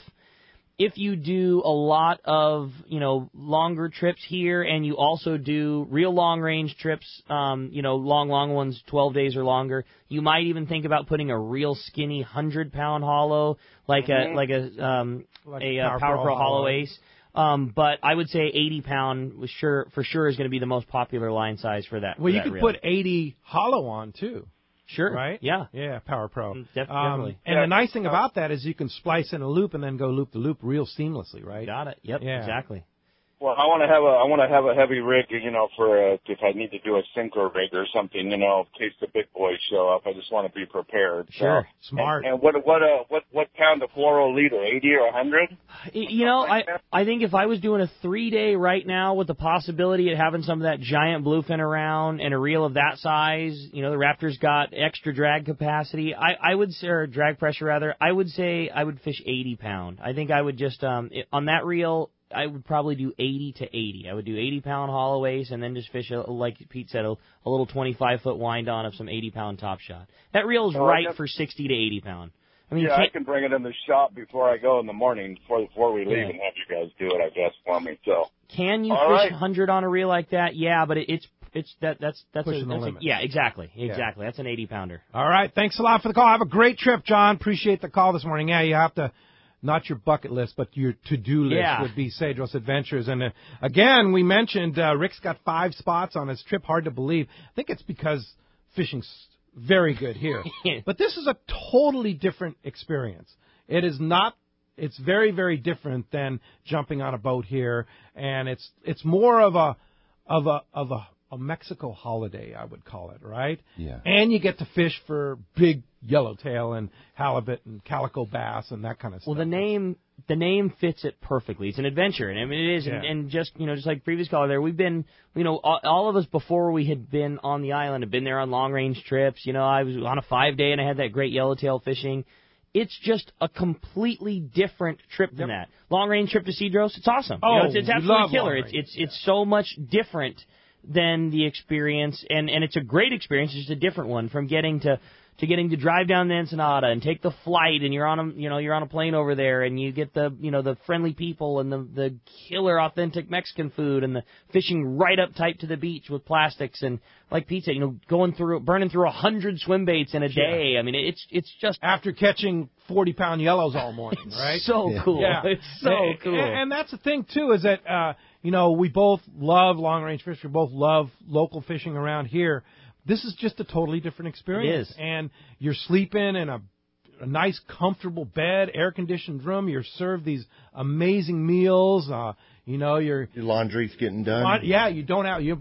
if you do a lot of, you know, longer trips here and you also do real long range trips, um, you know, long, long ones, twelve days or longer, you might even think about putting a real skinny one hundred pound hollow, like Mhm. a, like a, um, Like a, Power uh, Power Pro Pro Hollow Hollow Ace. Um, but I would say eighty pound was sure, for sure is going to be the most popular line size for that. Well, for you that could reel. put eighty hollow on, too. Sure. Right? Yeah. Yeah, Power Pro. Mm, def- Um, definitely. and Yeah. the nice thing about that is you can splice in a loop and then go loop to loop real seamlessly, right? Got it. Yep. Yeah. Exactly. Well, I want to have a I want to have a heavy rig, you know, for uh, if I need to do a sinker rig or something, you know, in case the big boys show up. I just want to be prepared. Sure. So. Smart. And, and what what uh what what pound of fluoro leader? Eighty or a hundred? Y- You know, I I think if I was doing a three day right now with the possibility of having some of that giant bluefin around and a reel of that size, you know, the Raptor's got extra drag capacity. I I would say, or drag pressure rather. I would say I would fish eighty pound. I think I would just um it, on that reel. I would probably do eighty to eighty. I would do eighty pound hollow ace and then just fish, a, like Pete said, a, a little twenty-five foot wind on of some eighty pound Top Shot. That reel is Oh, I right guess- for sixty to eighty pound. I mean, yeah, I can't- can bring it in the shop before I go in the morning, before before we leave, Yeah. and have you guys do it, I guess, for me. So Can you All fish right. one hundred on a reel like that? Yeah, but it, it's it's that that's that's, a, Pushing the that's a, limit. yeah, exactly, exactly. That's an eighty pounder. All right. Thanks a lot for the call. Have a great trip, John. Appreciate the call this morning. Yeah, you have to, not your bucket list, but your to-do list Yeah. would be Cedros Adventures. And uh, again, we mentioned uh, Rick's got five spots on his trip. Hard to believe. I think it's because fishing's very good here. But this is a totally different experience. It is not. It's very, very different than jumping on a boat here, and it's it's more of a of a of a, a Mexico holiday, I would call it, right? Yeah. And you get to fish for big yellowtail and halibut and calico bass and that kind of stuff. Well, the name the name fits it perfectly. It's an adventure, and I mean it is. And, Yeah. and just you know, just like previous caller there, we've been you know all, all of us before we had been on the island have been there on long range trips. You know, I was on a five day and I had that great yellowtail fishing. It's just a completely different trip than that. Long range trip to Cedros, it's awesome. Oh, you know, it's, it's we absolutely love killer. long It's range, it's it's so much different than the experience, and and it's a great experience. It's just a different one from getting to to getting to drive down the Ensenada and take the flight, and you're on a you know you're on a plane over there, and you get the you know the friendly people and the the killer authentic Mexican food, and the fishing right up tight to the beach with plastics, and like Pete said, you know going through burning through a hundred swim baits in a day. I mean it's it's just after catching forty pound yellows all morning, right? so Yeah. cool. Yeah. It's so and, cool. And that's the thing too, is that uh, you know we both love long range fishing. We both love local fishing around here. This is just a totally different experience. It is. And you're sleeping in a, a nice, comfortable bed, air-conditioned room. You're served these amazing meals. Uh, you know, you're... Your laundry's getting done. Uh, yeah, you don't have... You bring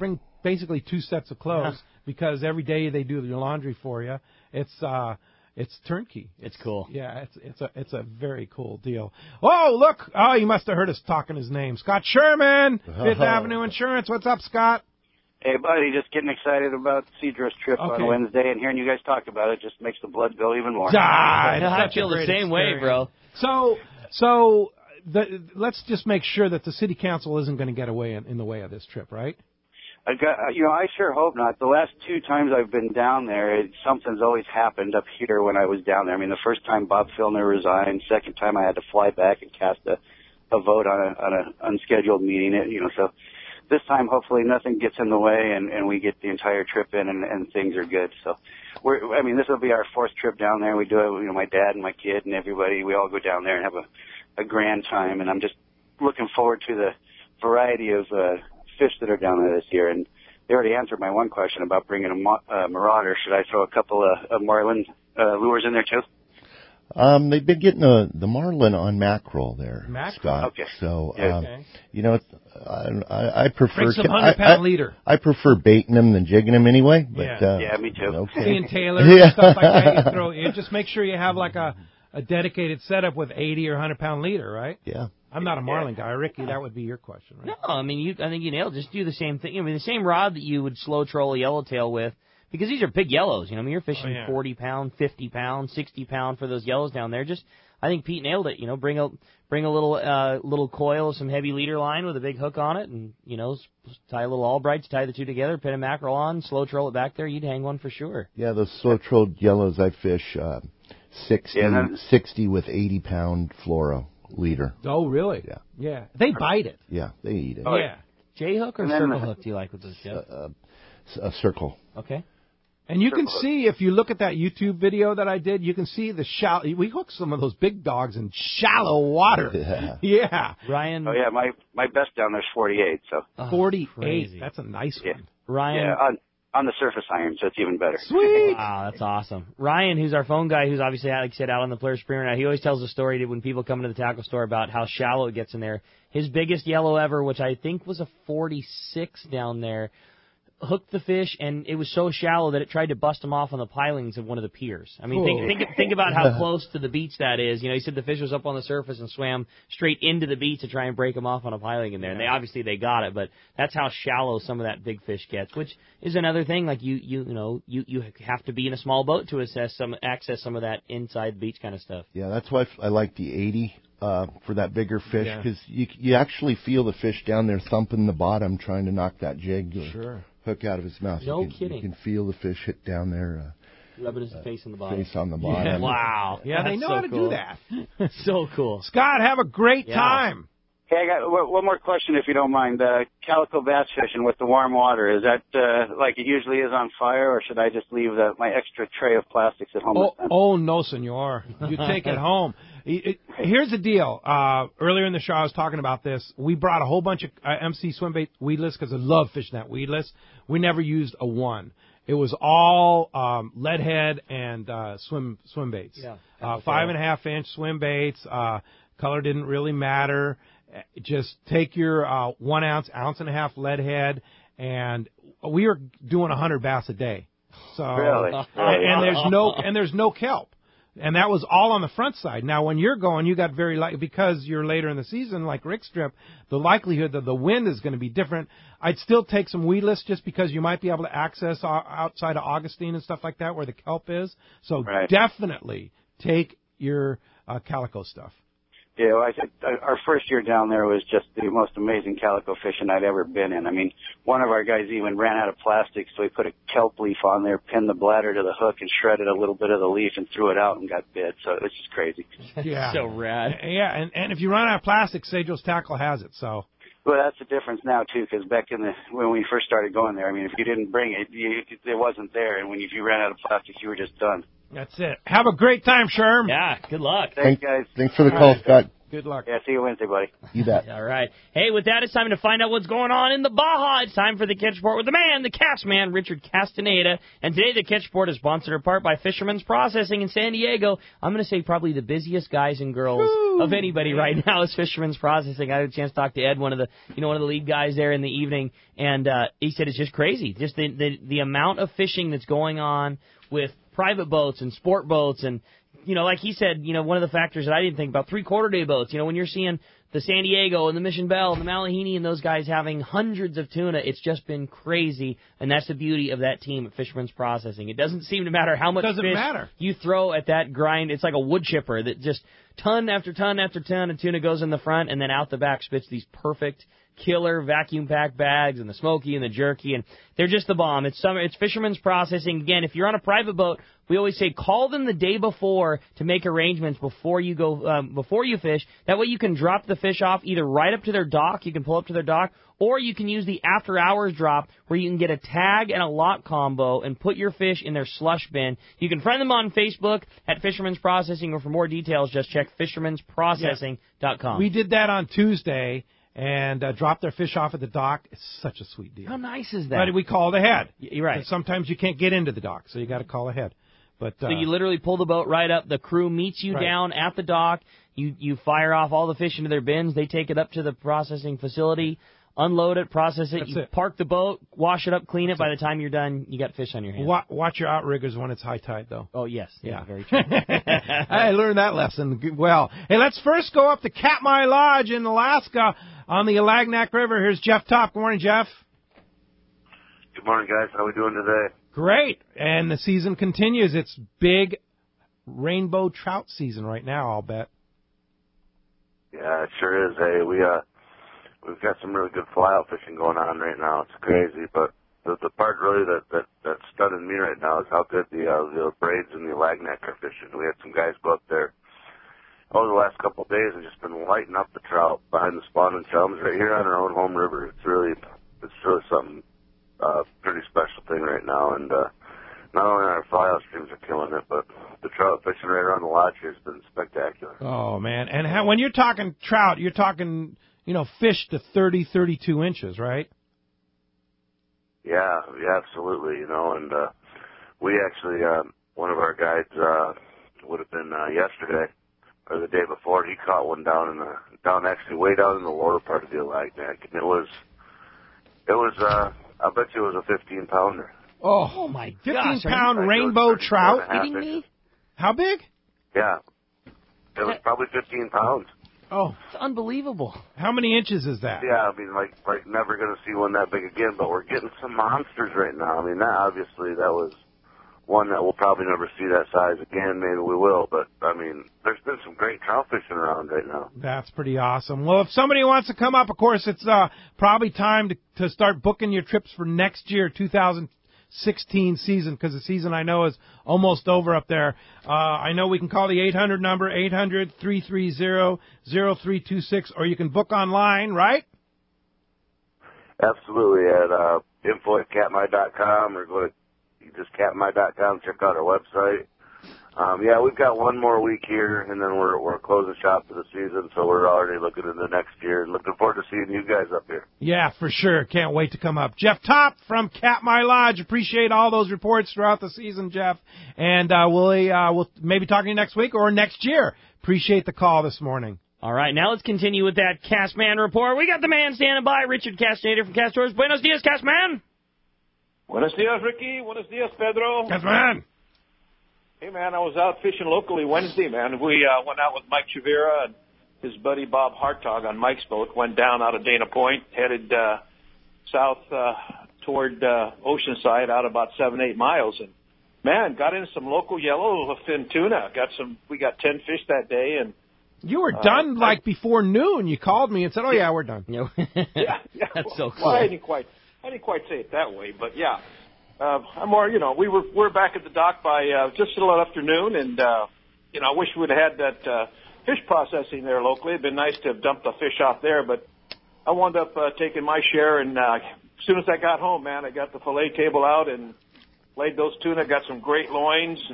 basically two sets of clothes because every day they do your laundry for you. It's uh, it's turnkey. It's cool. Yeah, it's it's a it's a very cool deal. Oh, look! Oh, you must have heard us talking his name, Scott Sherman, Fifth Oh. Avenue Insurance. What's up, Scott? Hey, buddy, just getting excited about Cedros trip Okay. on Wednesday, and hearing you guys talk about it just makes the blood go even more. Ah, it's I such feel a the great same way, experience. bro. So, so the, let's just make sure that the city council isn't going to get away in, in the way of this trip, right? I got, you know, I sure hope not. The last two times I've been down there, it, something's always happened up here when I was down there. I mean, the first time Bob Filner resigned, second time I had to fly back and cast a, a vote on a on an unscheduled meeting. It, you know, so this time hopefully nothing gets in the way and, and we get the entire trip in and, and things are good. So we're, I mean, this will be our fourth trip down there. We do it, you know, my dad and my kid and everybody. We all go down there and have a, a grand time. And I'm just looking forward to the variety of uh, fish that are down there this year. And they already answered my one question about bringing a mo- uh, marauder. Should I throw a couple of, of marlin uh, lures in there too? Um, they've been getting the the marlin on mackerel there, Mackerel? Scott. Okay. So, Yeah. um, Okay. you know, I, I, I prefer Bring some I- hundred-pound I, leader. I prefer baiting them than jigging them anyway. But Yeah. uh, Yeah, me too. Okay. Seeing Taylor Yeah. and stuff like that. You throw, you just make sure you have like a, a dedicated setup with eighty or one hundred pound leader, right? Yeah. I'm not a marlin guy. Ricky, that would be your question, right? No, I mean, you. I think you nailed it. Just do the same thing. I mean, the same rod that you would slow troll a yellowtail with, because these are big yellows. You know, I mean, you're fishing Oh, yeah. forty pound, fifty pound, sixty pound for those yellows down there. Just, I think Pete nailed it. You know, bring a bring a little uh, little coil, some heavy leader line with a big hook on it, and you know, s- tie a little Albrights, tie the two together, pin a mackerel on, slow troll it back there. You'd hang one for sure. Yeah, those slow-trolled yellows I fish uh, sixty, Yeah, then- sixty with eighty pound fluoro leader. Oh, really? Yeah. Yeah. They bite it. Yeah, they eat it. Oh, yeah. J hook or And then circle the- hook do you like with those, Jeff? Uh, a circle. Okay. And you can see, if you look at that YouTube video that I did, you can see the shallow. We hooked some of those big dogs in shallow water. Yeah. Yeah. Ryan. Oh yeah, my my best down there's forty-eight. So Oh, forty-eight. crazy. That's a nice Yeah. one. Ryan. yeah, on on the surface iron, so it's even better. Sweet. Wow, that's awesome. Ryan, who's our phone guy, who's obviously, like I said, out on the Polaris Premier now, he always tells a story to when people come into the tackle store about how shallow it gets in there. His biggest yellow ever, which I think was a forty-six down there, hooked the fish, and it was so shallow that it tried to bust him off on the pilings of one of the piers. I mean, think, think think about how close to the beach that is. You know, he said the fish was up on the surface and swam straight into the beach to try and break him off on a piling in there. And they obviously they got it, but that's how shallow some of that big fish gets, which is another thing. Like you you you know you you have to be in a small boat to assess some access some of that inside beach kind of stuff. Yeah, that's why I like the eighty uh, for that bigger fish, Yeah. because you you actually feel the fish down there thumping the bottom, trying to knock that jig or Sure. hook out of his mouth. No you can, kidding. You can feel the fish hit down there, Rubbing his face in the uh, bottom. face on the bottom. Wow. Yeah, they That's know so how to cool. do that. So cool. Scott, have a great Yeah. time. Hey, I got one one more question, if you don't mind. Uh, calico bass fishing with the warm water, is that uh, like it usually is on fire, or should I just leave the, my extra tray of plastics at home? Oh, oh no, senor. You take it home. It- it- Here's the deal. Uh, earlier in the show, I was talking about this. We brought a whole bunch of uh, M C swim bait weedless because I love fishing that weedless. We never used a one. It was all um, lead head and uh, swim swim baits. Yeah. Uh, five and a half inch swim baits. Uh, color didn't really matter. Uh, Just take your uh, one ounce, ounce and a half lead head, and we were doing a hundred bass a day. So Really? and, and there's no and there's no kelp. And that was all on the front side. Now, when you're going, you got very like because you're later in the season, like Rick's trip, the likelihood that the wind is going to be different. I'd still take some weedless just because you might be able to access o- outside of Augustine and stuff like that where the kelp is. So Right. definitely take your uh, calico stuff. Yeah, well, I said uh, our first year down there was just the most amazing calico fishing I'd ever been in. I mean, one of our guys even ran out of plastic, so he put a kelp leaf on there, pinned the bladder to the hook, and shredded a little bit of the leaf and threw it out and got bit. So it's just crazy. Yeah. So rad. Yeah, and, and if you run out of plastic, Cedros Tackle has it. So Well, that's the difference now too, because back in the when we first started going there, I mean, if you didn't bring it, you, it wasn't there, and when you, if you ran out of plastic, you were just done. that's it. Have a great time, Sherm. Yeah, good luck. Thanks, guys. Thanks for the call, Scott. Good luck. Yeah, see you Wednesday, buddy. You bet. All right. Hey, with that, it's time to find out what's going on in the Baja. It's time for the Catch Report with the man, the Cast Man, Richard Castaneda. And today, the Catch Report is sponsored in part by Fisherman's Processing in San Diego. I'm going to say probably the busiest guys and girls Woo! Of anybody right now is Fisherman's Processing. I had a chance to talk to Ed, one of the you know one of the lead guys there in the evening, and uh, he said it's just crazy, just the, the the amount of fishing that's going on with private boats and sport boats and. You know, like he said, you know, one of the factors that I didn't think about, three-quarter day boats. You know, when you're seeing the San Diego and the Mission Belle and the Malahini and those guys having hundreds of tuna, it's just been crazy. And that's the beauty of that team at Fisherman's Processing. It doesn't seem to matter how much doesn't fish matter. you throw at that grind. It's like a wood chipper that just ton after ton after ton of tuna goes in the front and then out the back spits these perfect killer vacuum-packed bags and the smoky and the jerky, and they're just the bomb. It's summer. It's Fisherman's Processing. Again, if you're on a private boat, we always say call them the day before to make arrangements before you go um, before you fish. That way you can drop the fish off either right up to their dock, you can pull up to their dock, or you can use the after-hours drop where you can get a tag and a lock combo and put your fish in their slush bin. You can friend them on Facebook at Fisherman's Processing, or for more details, just check fishermans processing dot com. We did that on Tuesday. And uh, drop their fish off at the dock. It's such a sweet deal. How nice is that? But we called ahead. You're right. And sometimes you can't get into the dock, so you got to call ahead. But uh, so you literally pull the boat right up. The crew meets you right. down at the dock. You you fire off all the fish into their bins. They take it up to the processing facility, unload it, process it. That's you it. Park the boat, wash it up, clean That's it. By it. the time you're done, you got fish on your hands. Wa- watch your outriggers when it's high tide, though. Oh, yes. Yeah, Yeah. very true. I learned that lesson well. Hey, let's first go up to Katmai Lodge in Alaska on the Alagnak River. Here's Jeff Top. Good morning, Jeff. Good morning, guys. How we doing today? Great. And the season continues. It's big rainbow trout season right now, I'll bet. Yeah, it sure is. Hey, we, uh, we've got some really good fly-out fishing going on right now. It's crazy, but the, the part really that, that, that's stunning me right now is how good the, uh, the braids and the Alagnak are fishing. We had some guys go up there over the last couple of days and just been lighting up the trout behind the spawning chums right here on our own home river. It's really, it's really something, uh, pretty special thing right now. And, uh, not only our fly-out streams are killing it, but the trout fishing right around the lodge here has been spectacular. Oh, man. And how, when you're talking trout, you're talking, you know, fish to thirty, thirty-two inches, right? Yeah, yeah, absolutely, you know, and, uh, we actually, uh, one of our guides, uh, would have been, uh, yesterday, or the day before, he caught one down in the, down actually way down in the lower part of the Alagnak, and it was, it was, uh, I bet you it was a fifteen pounder. Oh, oh my gosh. fifteen pound rainbow trout? Kidding me? How big? Yeah. It was probably fifteen pounds. Oh. It's unbelievable. How many inches is that? Yeah, I mean, like, like never going to see one that big again, but we're getting some monsters right now. I mean, that obviously, that was one that we'll probably never see that size again. Maybe we will, but, I mean, there's been some great trout fishing around right now. That's pretty awesome. Well, if somebody wants to come up, of course, it's uh, probably time to, to start booking your trips for next year, two thousand sixteen season, because the season I know is almost over up there. Uh, I know we can call the eight hundred number, eight hundred, three three zero, zero three two six, or you can book online, right? Absolutely, at uh, info at katmai dot com, or go to just katmai dot com, check out our website. Um, yeah, we've got one more week here, and then we're we're closing shop for the season, so we're already looking into next year and looking forward to seeing you guys up here. Yeah, for sure. Can't wait to come up. Jeff Top from Katmai Lodge. Appreciate all those reports throughout the season, Jeff. And uh, we'll uh, we'll maybe talk to you next week or next year. Appreciate the call this morning. All right, now let's continue with that Castman report. We got the man standing by, Richard Castaneda from Castors. Buenos dias, Castman. Buenos dias, Ricky. Buenos dias, Pedro. Castman. Hey, man, I was out fishing locally Wednesday, man. We uh, went out with Mike Chavira and his buddy Bob Hartog on Mike's boat, went down out of Dana Point, headed uh, south uh, toward uh, Oceanside out about seven, eight miles. And, man, got in some local yellowfin tuna. Got some. We got ten fish that day. And you were done, uh, like, I, before noon. You called me and said, oh, yeah, we're done. yeah, yeah. That's well, so cool. Well, I didn't quite, I didn't quite say it that way, but, yeah. Uh, I'm more, you know, we were we're back at the dock by uh, just a little after noon, and uh, you know, I wish we'd had that uh, fish processing there locally. It'd been nice to have dumped the fish off there, but I wound up uh, taking my share. And uh, as soon as I got home, man, I got the fillet table out and laid those tuna. Got some great loins and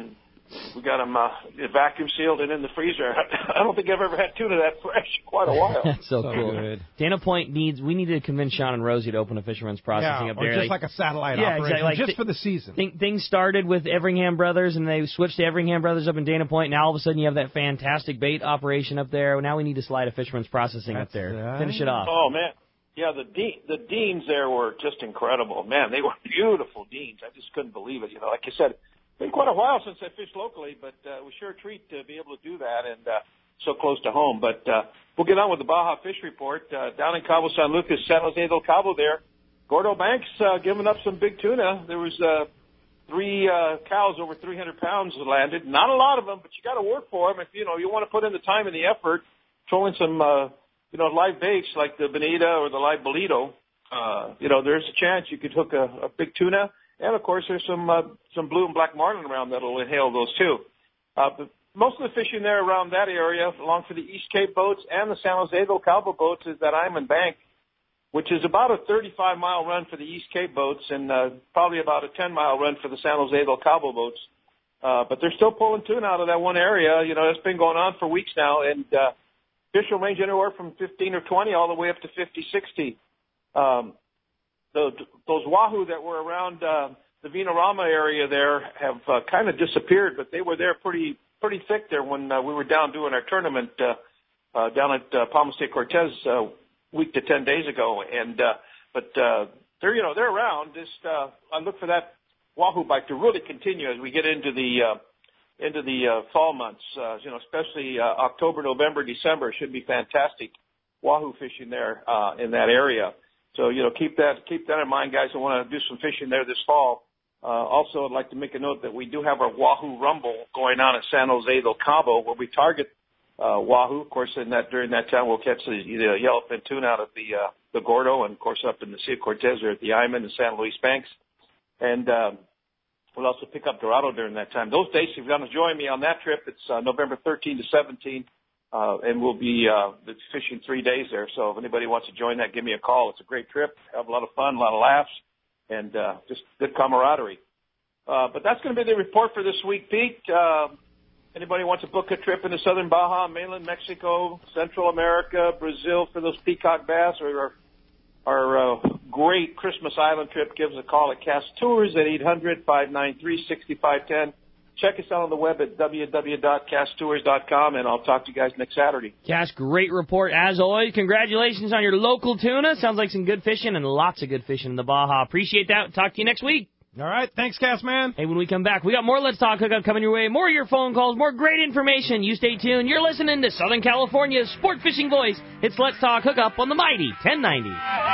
we got them uh, vacuum sealed and in the freezer. I don't think I've ever had tuna that fresh in quite a while. That's so, So cool. good. Dana Point needs, we need to convince Sean and Rosie to open a Fisherman's Processing Yeah, up or there. just like a satellite yeah, operation, exactly. Like just th- for the season. Th- things started with Everingham Brothers, and they switched to Everingham Brothers up in Dana Point. Now all of a sudden you have that fantastic bait operation up there. Now we need to slide a Fisherman's Processing That's up there. right. Finish it off. Oh, man. Yeah, the de- the Deans there were just incredible. Man, they were beautiful Deans. I just couldn't believe it. You know, like I said, it's been quite a while since I fished locally, but uh, it was sure a treat to be able to do that and uh, so close to home. But uh, we'll get on with the Baja Fish Report. Uh, down in Cabo San Lucas, San Jose del Cabo there, Gordo Banks uh, giving up some big tuna. There was uh, three uh, cows over three hundred pounds that landed. Not a lot of them, but you got to work for them. If, you know, you want to put in the time and the effort, trolling some, uh, you know, live baits like the bonita or the live bolito, uh, you know, there's a chance you could hook a, a big tuna. And, of course, there's some uh, some blue and black marlin around that will inhale those, too. Uh, but most of the fishing there around that area, along for the East Cape boats and the San Jose del Cabo boats, is that Iman Bank, which is about a thirty-five mile run for the East Cape boats and uh, probably about a ten mile run for the San Jose del Cabo boats. Uh, but they're still pulling tuna out of that one area. You know, it's been going on for weeks now, and uh, fish will range anywhere from fifteen or twenty all the way up to fifty, sixty. Um, the, those wahoo that were around uh, the Vinarama area there have uh, kind of disappeared, but they were there pretty pretty thick there when uh, we were down doing our tournament uh, uh, down at uh, Palmas de Cortez uh, week to ten days ago. And uh, but uh, they're you know they're around. Just uh, I look for that wahoo bite to really continue as we get into the uh, into the uh, fall months. Uh, you know, especially uh, October, November, December should be fantastic wahoo fishing there uh, in that area. So, you know, keep that keep that in mind, guys. I want to do some fishing there this fall. Uh, also, I'd like to make a note that we do have our Wahoo Rumble going on at San Jose del Cabo, where we target uh, wahoo. Of course, in that during that time, we'll catch the, the yellowfin tuna out of the uh, the Gordo, and of course up in the Sea of Cortez or at the Iman and San Luis Banks. And um, we'll also pick up Dorado during that time. Those dates, if you want to join me on that trip, it's uh, November thirteenth to seventeenth. Uh, and we'll be uh, fishing three days there. So if anybody wants to join that, give me a call. It's a great trip. Have a lot of fun, a lot of laughs, and uh, just good camaraderie. Uh, but that's going to be the report for this week, Pete. Uh, anybody wants to book a trip into southern Baja, mainland Mexico, Central America, Brazil for those peacock bass, or our, our uh, great Christmas Island trip, give us a call at Cast Tours at eight hundred, five nine three, six five one zero. Check us out on the web at w w w dot cast tours dot com, and I'll talk to you guys next Saturday. Cass, great report as always. Congratulations on your local tuna. Sounds like some good fishing and lots of good fishing in the Baja. Appreciate that. Talk to you next week. All right. Thanks, Cass, man. Hey, when we come back, we got more Let's Talk Hookup coming your way. More of your phone calls, more great information. You stay tuned. You're listening to Southern California's sport fishing voice. It's Let's Talk Hookup on the mighty ten ninety.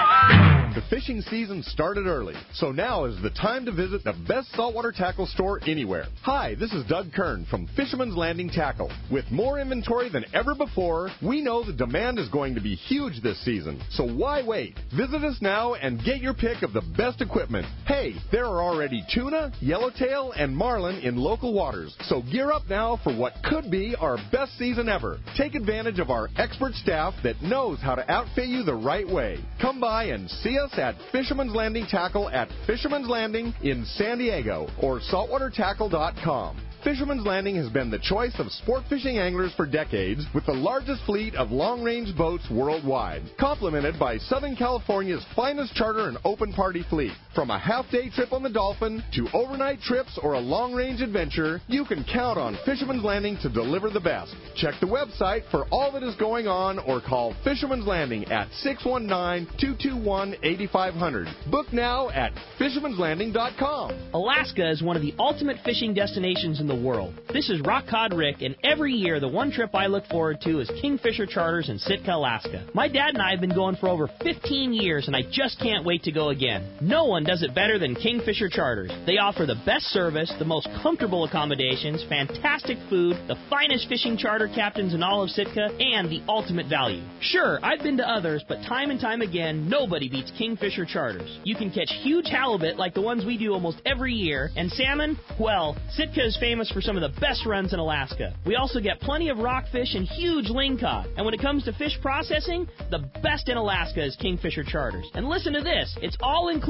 The fishing season started early, so now is the time to visit the best saltwater tackle store anywhere. Hi, this is Doug Kern from Fisherman's Landing Tackle. With more inventory than ever before, we know the demand is going to be huge this season, so why wait? Visit us now and get your pick of the best equipment. Hey, there are already tuna, yellowtail, and marlin in local waters, so gear up now for what could be our best season ever. Take advantage of our expert staff that knows how to outfit you the right way. Come by and see us at Fisherman's Landing Tackle at Fisherman's Landing in San Diego or saltwater tackle dot com. Fisherman's Landing has been the choice of sport fishing anglers for decades with the largest fleet of long-range boats worldwide, complemented by Southern California's finest charter and open party fleet. From a half-day trip on the Dolphin to overnight trips or a long-range adventure, you can count on Fisherman's Landing to deliver the best. Check the website for all that is going on or call Fisherman's Landing at six one nine, two two one, eight five zero zero. Book now at fisherman's landing dot com. Alaska is one of the ultimate fishing destinations in the world. This is Rock Cod Rick, and every year the one trip I look forward to is Kingfisher Charters in Sitka, Alaska. My dad and I have been going for over fifteen years, and I just can't wait to go again. No one does it better than Kingfisher Charters. They offer the best service, the most comfortable accommodations, fantastic food, the finest fishing charter captains in all of Sitka, and the ultimate value. Sure, I've been to others, but time and time again, nobody beats Kingfisher Charters. You can catch huge halibut like the ones we do almost every year, and salmon, well, Sitka is famous for some of the best runs in Alaska. We also get plenty of rockfish and huge lingcod. And when it comes to fish processing, the best in Alaska is Kingfisher Charters. And listen to this, it's all included in your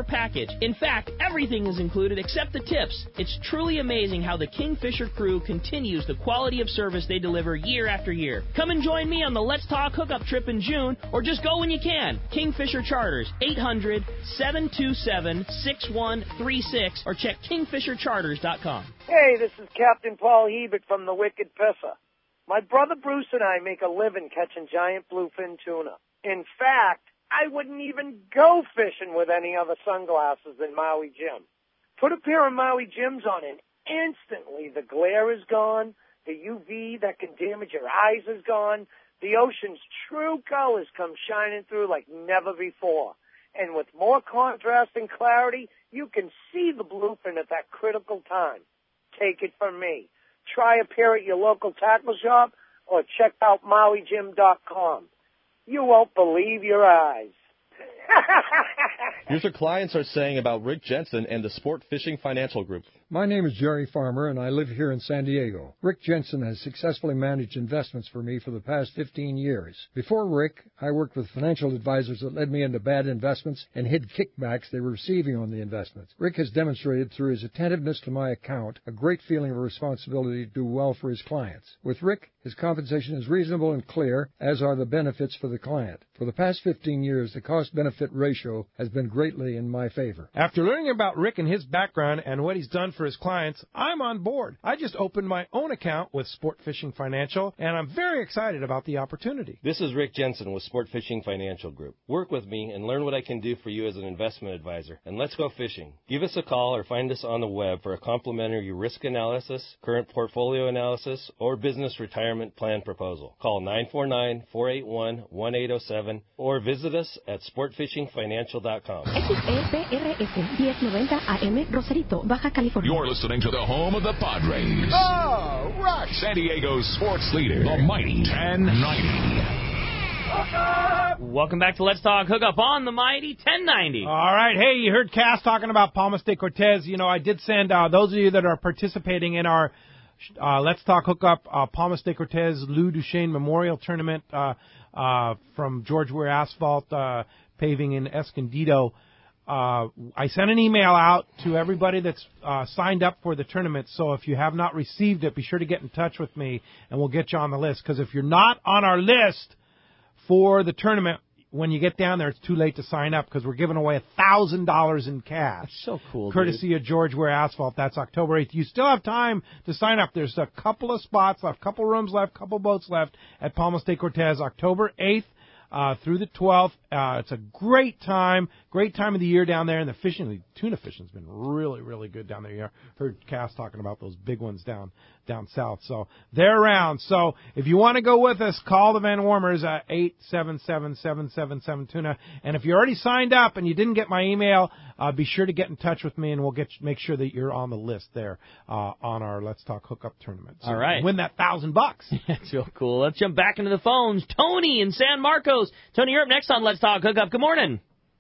entire package. In fact, everything is included except the tips. It's truly amazing how the Kingfisher crew continues the quality of service they deliver year after year. Come and join me on the Let's Talk hookup trip in June, or just go when you can. Kingfisher Charters, eight hundred, seven two seven, six one three six, or check kingfisher charters dot com. Hey, this is Captain Paul Hebert from the Wicked Piffer. My brother Bruce and I make a living catching giant bluefin tuna. In fact, I wouldn't even go fishing with any other sunglasses than Maui Jim. Put a pair of Maui Jims on and instantly the glare is gone, the U V that can damage your eyes is gone, the ocean's true colors come shining through like never before. And with more contrast and clarity, you can see the bluefin at that critical time. Take it from me. Try a pair at your local tackle shop or check out maui jim dot com. You won't believe your eyes. Here's what clients are saying about Rick Jensen and the Sport Fishing Financial Group. My name is Jerry Farmer, and I live here in San Diego. Rick Jensen has successfully managed investments for me for the past fifteen years. Before Rick, I worked with financial advisors that led me into bad investments and hid kickbacks they were receiving on the investments. Rick has demonstrated through his attentiveness to my account a great feeling of responsibility to do well for his clients. With Rick, his compensation is reasonable and clear, as are the benefits for the client. For the past fifteen years, the cost-benefit ratio has been greatly in my favor. After learning about Rick and his background and what he's done for his clients, I'm on board. I just opened my own account with Sport Fishing Financial, and I'm very excited about the opportunity. This is Rick Jensen with Sport Fishing Financial Group. Work with me and learn what I can do for you as an investment advisor, and let's go fishing. Give us a call or find us on the web for a complimentary risk analysis, current portfolio analysis, or business retirement plan proposal. Call nine four nine, four eight one, one eight zero seven or visit us at sport fishing financial dot com. X E P R S ten ninety A M Rosarito, Baja California. You're listening to the home of the Padres. Oh, Rush! San Diego's sports leader, the mighty ten ninety. Welcome back to Let's Talk Hookup on the mighty ten ninety. All right. Hey, you heard Cass talking about Palmas de Cortez. You know, I did send uh, those of you that are participating in our uh, Let's Talk Hookup uh, Palmas de Cortez Lou Duchesne Memorial Tournament uh, uh, from George Weir Asphalt uh, Paving in Escondido. Uh, I sent an email out to everybody that's uh, signed up for the tournament, so if you have not received it, be sure to get in touch with me, and we'll get you on the list. Because if you're not on our list for the tournament, when you get down there, it's too late to sign up because we're giving away one thousand dollars in cash. That's so cool, courtesy dude. of George Weir Asphalt. That's October eighth. You still have time to sign up. There's a couple of spots left, couple rooms left, couple boats left at Palmas de Cortez, October eighth. Uh, through the twelfth. Uh, it's a great time, great time of the year down there, and the fishing, the tuna fishing's been really, really good down there. You heard Cass talking about those big ones down down south. So they're around. So if you want to go with us, call the Van Warmers at eight seven seven, seven seven seven, tuna. And if you already signed up and you didn't get my email, uh, be sure to get in touch with me, and we'll get make sure that you're on the list there uh, on our Let's Talk Hookup tournament. So all right. Win that thousand bucks. That's real cool. Let's jump back into the phones. Tony in San Marcos. Tony, you're up next on Let's Talk Hookup. Good morning.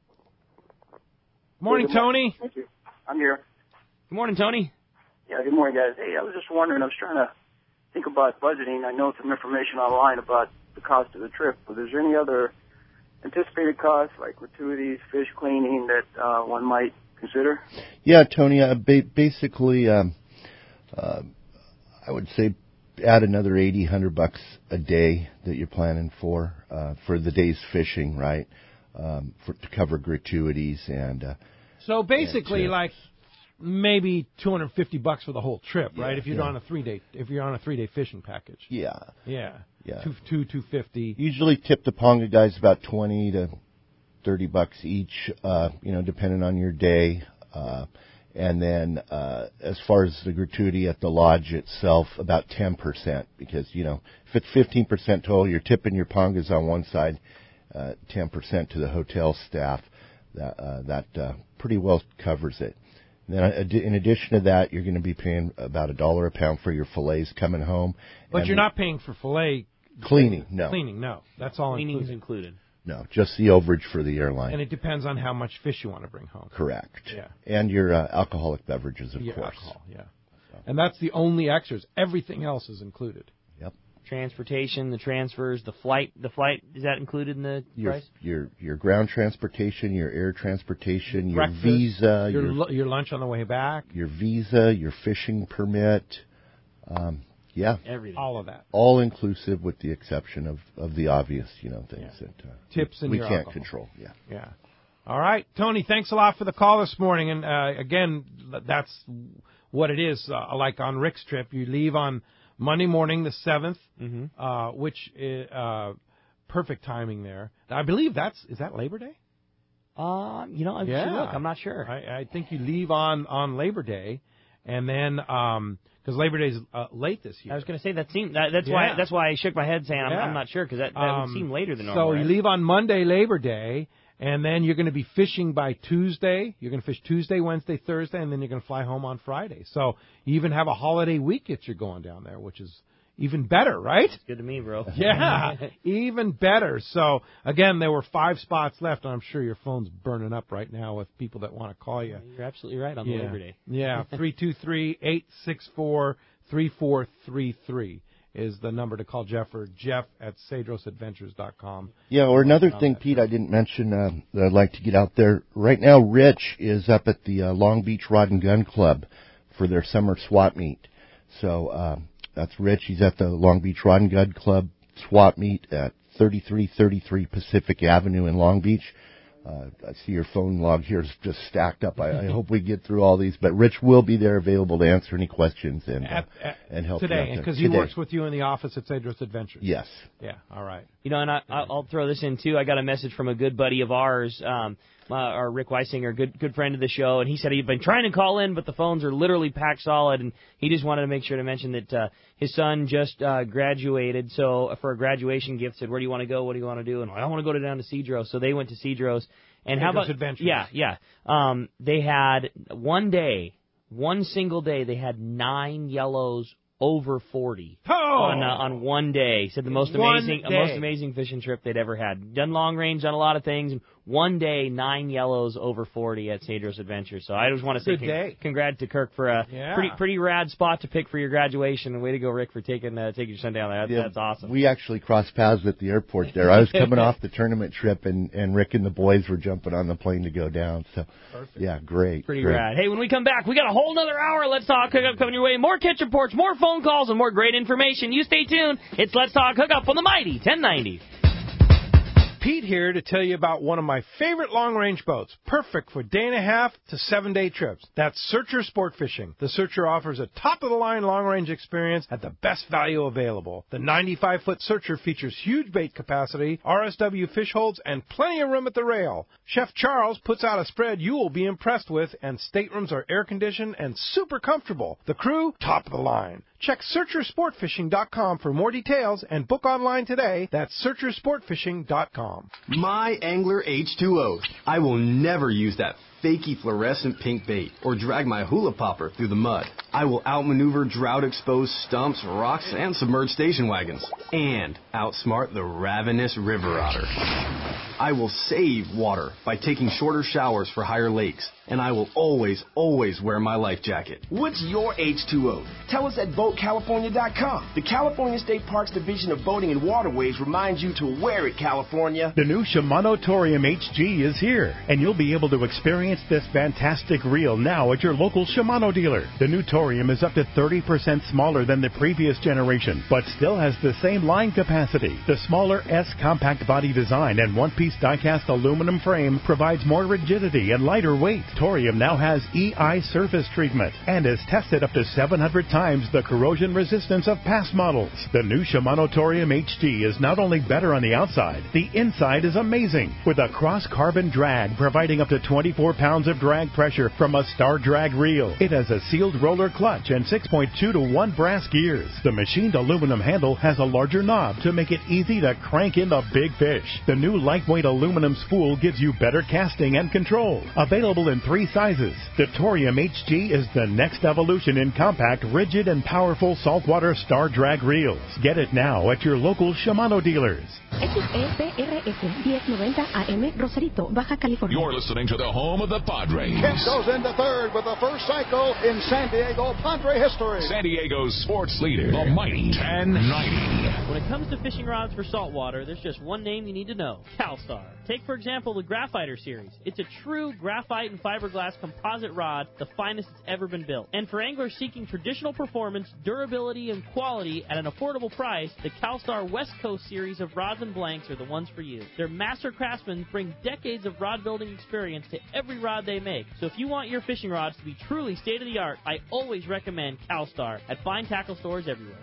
Morning, Good morning. Tony. Thank you. I'm here. Good morning, Tony. Yeah, good morning, guys. Hey, I was just wondering, I was trying to think about budgeting. I know some information online about the cost of the trip, but is there any other anticipated costs, like gratuities, fish cleaning, that uh, one might consider? Yeah, Tony, uh, ba- basically, um, uh, I would say add another eighty, hundred bucks a day that you're planning for, uh, for the day's fishing, right? Um, for, to cover gratuities and, uh, So basically, and, uh, like maybe two hundred fifty bucks for the whole trip, right? Yeah, if you're yeah. on a three day, if you're on a three day fishing package. Yeah. Yeah. Yeah. Two two two fifty. Usually tip the Ponga guys about twenty to thirty bucks each, uh, you know, depending on your day. Uh, and then, uh, as far as the gratuity at the lodge itself, about ten percent, because, you know, if it's fifteen percent total, you're tipping your Pongas on one side, uh, ten percent to the hotel staff. That, uh, that, uh, pretty well covers it. And then, in addition to that, you're going to be paying about a dollar a pound for your fillets coming home. But and you're not paying for fillet cleaning. No, cleaning. No, that's all Cleaning's included. included. No, just the overage for the airline. And it depends on how much fish you want to bring home. Correct. Yeah. And your uh, alcoholic beverages, of Your course. alcohol, yeah. So. And that's the only extras. Everything else is included. Yep. transportation, the transfers, the flight. The flight, is that included in the your, price? Your your ground transportation, your air transportation, your Breakfast, visa, your, your, your lunch on the way back. Your visa, your fishing permit. Um, yeah. Everything. All of that. All inclusive with the exception of, of the obvious, you know, things yeah. that uh, tips and we your can't alcohol. control. Yeah. Yeah. All right, Tony, thanks a lot for the call this morning. And uh, again, that's what it is. Uh, like on Rick's trip, you leave on Monday morning, the seventh, mm-hmm. uh, which is uh, perfect timing there. I believe that's is that Labor Day. Uh, you know, I'm yeah. sure, look, I'm not sure. I, I think you leave on, on Labor Day, and then um, because Labor Day is uh, late this year. I was going to say that seemed that, that's yeah. why that's why I shook my head saying I'm, yeah. I'm not sure because that, that um, would seem later than normal. So right? you leave on Monday, Labor Day. And then you're going to be fishing by Tuesday. You're going to fish Tuesday, Wednesday, Thursday, and then you're going to fly home on Friday. So you even have a holiday week that you're going down there, which is even better, right? It's good to me, bro. Yeah, even better. So, again, there were five spots left, and I'm sure your phone's burning up right now with people that want to call you. You're absolutely right on yeah. the Labor Day. Yeah, three two three, eight six four, three four three three. Is the number to call Jeff, or Jeff at cedros adventures dot com. Yeah, or another thing, Pete, I didn't mention uh, that I'd like to get out there. Right now, Rich is up at the uh, Long Beach Rod and Gun Club for their summer swap meet. So uh, that's Rich. He's at the Long Beach Rod and Gun Club swap meet at thirty-three thirty-three Pacific Avenue in Long Beach. Uh, I see your phone log here is just stacked up. I, I hope we get through all these. But Rich will be there available to answer any questions and at, uh, at, and help today, you out there. because he works with you in the office at Cedros Adventures. Yes. Yeah, all right. You know, and I, I'll throw this in, too. I got a message from a good buddy of ours, um, uh, our Rick Weisinger, good good friend of the show, and he said he'd been trying to call in, but the phones are literally packed solid, and he just wanted to make sure to mention that uh, his son just uh, graduated, so for a graduation gift, said, where do you want to go, what do you want to do? And I want to go to down to Cedros, so they went to Cedros. And how about Adventures. yeah, yeah. Um, they had one day, one single day, they had nine yellows over forty oh! on uh, on one day. Said the most One amazing, day. most amazing fishing trip they'd ever had. Done long range, done a lot of things, and one day nine yellows over forty at Cedros Adventures. So I just want to say Good con- day. congrats to Kirk for a Yeah. pretty pretty rad spot to pick for your graduation. And way to go, Rick, for taking uh, taking your son down there. That's, Yeah, that's awesome. We actually crossed paths at the airport there. I was coming off the tournament trip, and, and Rick and the boys were jumping on the plane to go down. So, Perfect. yeah, great. Pretty great. rad. Hey, when we come back, we got a whole nother hour. Let's Talk Hookup coming your way. More catch reports, more phone calls, and more great information. You stay tuned. It's Let's Talk Hookup on the Mighty ten ninety. Pete here to tell you about one of my favorite long-range boats, perfect for day and a half to seven-day trips. That's Searcher Sport Fishing. The Searcher offers a top-of-the-line long-range experience at the best value available. The ninety-five foot Searcher features huge bait capacity, R S W fish holds, and plenty of room at the rail. Chef Charles puts out a spread you will be impressed with, and staterooms are air-conditioned and super comfortable. The crew, top of the line. Check searcher sport fishing dot com for more details and book online today. That's searcher sport fishing dot com. My Angler H two O. I will never use that fakey fluorescent pink bait or drag my hula popper through the mud. I will outmaneuver drought-exposed stumps, rocks, and submerged station wagons. And outsmart the ravenous river otter. I will save water by taking shorter showers for higher lakes. And I will always, always wear my life jacket. What's your H two O? Tell us at boat california dot com. The California State Parks Division of Boating and Waterways reminds you to wear it, California. The new Shimano Torium H G is here, and you'll be able to experience this fantastic reel now at your local Shimano dealer. The new Torium is up to thirty percent smaller than the previous generation, but still has the same line capacity. The smaller S compact body design and one-piece die-cast aluminum frame provides more rigidity and lighter weight. Torium now has E I surface treatment and is tested up to seven hundred times the corrosion resistance of past models. The new Shimano Torium H G is not only better on the outside, the inside is amazing, with a cross-carbon drag providing up to twenty-four pounds of drag pressure from a Star Drag reel. It has a sealed roller clutch and six point two to one brass gears. The machined aluminum handle has a larger knob to make it easy to crank in the big fish. The new lightweight aluminum spool gives you better casting and control. Available in three sizes, the Torium H G is the next evolution in compact, rigid, and powerful saltwater Star Drag reels. Get it now at your local Shimano dealers. X E P R S diez noventa A M Rosarito, Baja California. You're listening to the home of the the Padres. Kent goes into third with the first cycle in San Diego Padre history. San Diego's sports leader, the mighty ten ninety. When it comes to fishing rods for saltwater, there's just one name you need to know, CalStar. Take, for example, the Graphiter series. It's a true graphite and fiberglass composite rod, the finest it's ever been built. And for anglers seeking traditional performance, durability, and quality at an affordable price, the CalStar West Coast series of rods and blanks are the ones for you. Their master craftsmen bring decades of rod building experience to every rod they make. So if you want your fishing rods to be truly state-of-the-art, I always recommend CalStar at fine tackle stores everywhere.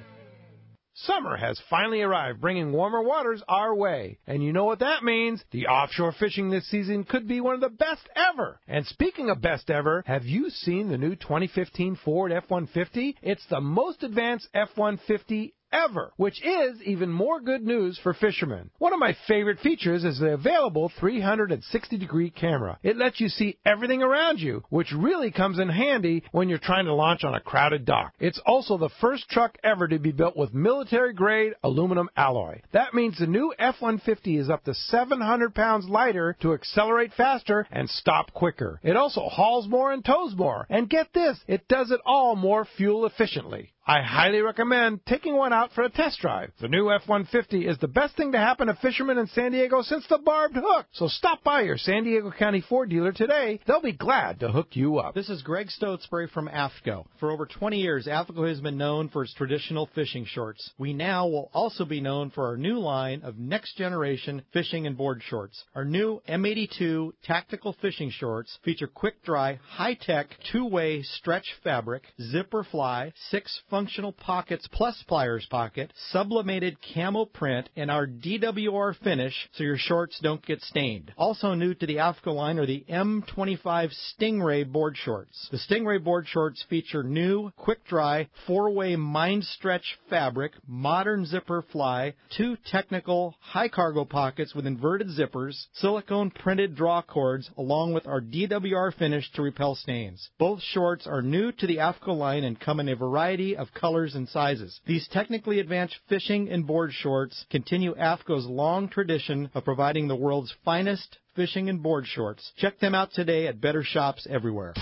Summer has finally arrived, bringing warmer waters our way. And you know what that means? The offshore fishing this season could be one of the best ever. And speaking of best ever, have you seen the new twenty fifteen Ford F one fifty? It's the most advanced F one fifty ever, which is even more good news for fishermen. One of my favorite features is the available three hundred sixty degree camera. It lets you see everything around you, which really comes in handy when you're trying to launch on a crowded dock. It's also the first truck ever to be built with military-grade aluminum alloy. That means the new F one fifty is up to seven hundred pounds lighter to accelerate faster and stop quicker. It also hauls more and tows more. And get this, it does it all more fuel efficiently. I highly recommend taking one out for a test drive. The new F one fifty is the best thing to happen to fishermen in San Diego since the barbed hook. So stop by your San Diego County Ford dealer today. They'll be glad to hook you up. This is Greg Stotesbury from AFCO. For over twenty years, AFCO has been known for its traditional fishing shorts. We now will also be known for our new line of next-generation fishing and board shorts. Our new M eighty-two tactical fishing shorts feature quick-dry, high-tech, two-way stretch fabric, zipper fly, six functional pockets plus pliers pocket, sublimated camo print, and our D W R finish so your shorts don't get stained. Also new to the AFCO line are the M twenty-five Stingray board shorts. The Stingray board shorts feature new, quick-dry, four-way mind stretch fabric, modern zipper fly, two technical high-cargo pockets with inverted zippers, silicone printed draw cords, along with our D W R finish to repel stains. Both shorts are new to the AFCO line and come in a variety of colors and sizes. These technically advanced fishing and board shorts continue AFCO's long tradition of providing the world's finest fishing and board shorts. Check them out today at better shops everywhere.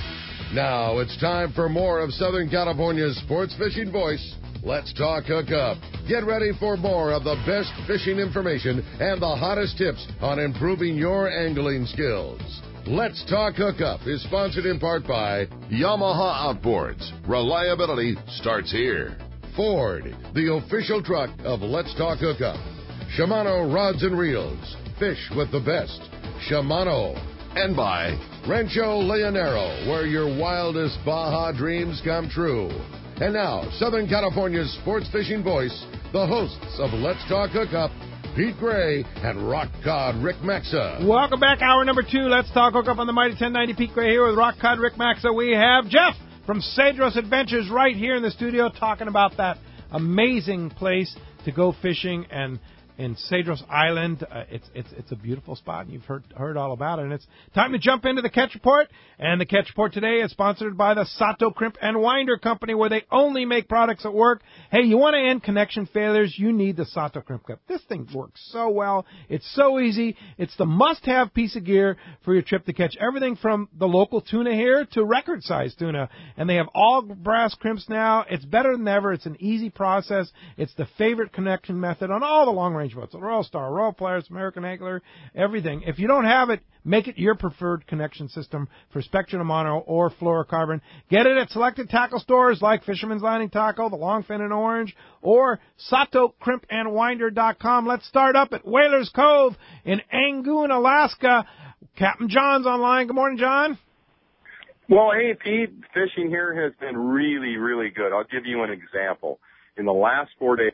Now it's time for more of Southern California's sports fishing voice. Let's talk hookup. Get ready for more of the best fishing information and the hottest tips on improving your angling skills. Let's Talk Hookup is sponsored in part by Yamaha Outboards. Reliability starts here. Ford, the official truck of Let's Talk Hookup. Shimano Rods and Reels. Fish with the best. Shimano. And by Rancho Leonero, where your wildest Baja dreams come true. And now, Southern California's sports fishing voice, the hosts of Let's Talk Hookup, Pete Gray and Rock Cod Rick Maxa. Welcome back, hour number two. Let's Talk Hookup on the Mighty ten ninety. Pete Gray here with Rock Cod Rick Maxa. We have Jeff from Cedros Adventures right here in the studio talking about that amazing place to go fishing and in Cedros Island. Uh, it's it's it's a beautiful spot, and you've heard heard all about it. And it's time to jump into the Catch Report. And the Catch Report today is sponsored by the Sato Crimp and Winder Company, where they only make products that work. Hey, you want to end connection failures? You need the Sato Crimp Cup. This thing works so well. It's so easy. It's the must-have piece of gear for your trip to catch everything from the local tuna here to record-sized tuna. And they have all brass crimps now. It's better than ever. It's an easy process. It's the favorite connection method on all the long-range boats. The Royal Star, Royal Polaris, American Angler, everything. If you don't have it, make it your preferred connection system for Spectrum Mono or Fluorocarbon. Get it at selected tackle stores like Fisherman's Landing Tackle, the Longfin and Orange, or Sato Crimp and Winder dot com. Let's start up at Whalers Cove in Angoon, Alaska. Captain John's online. Good morning, John. Well, hey, Pete. Fishing here has been really, really good. I'll give you an example. In the last four days,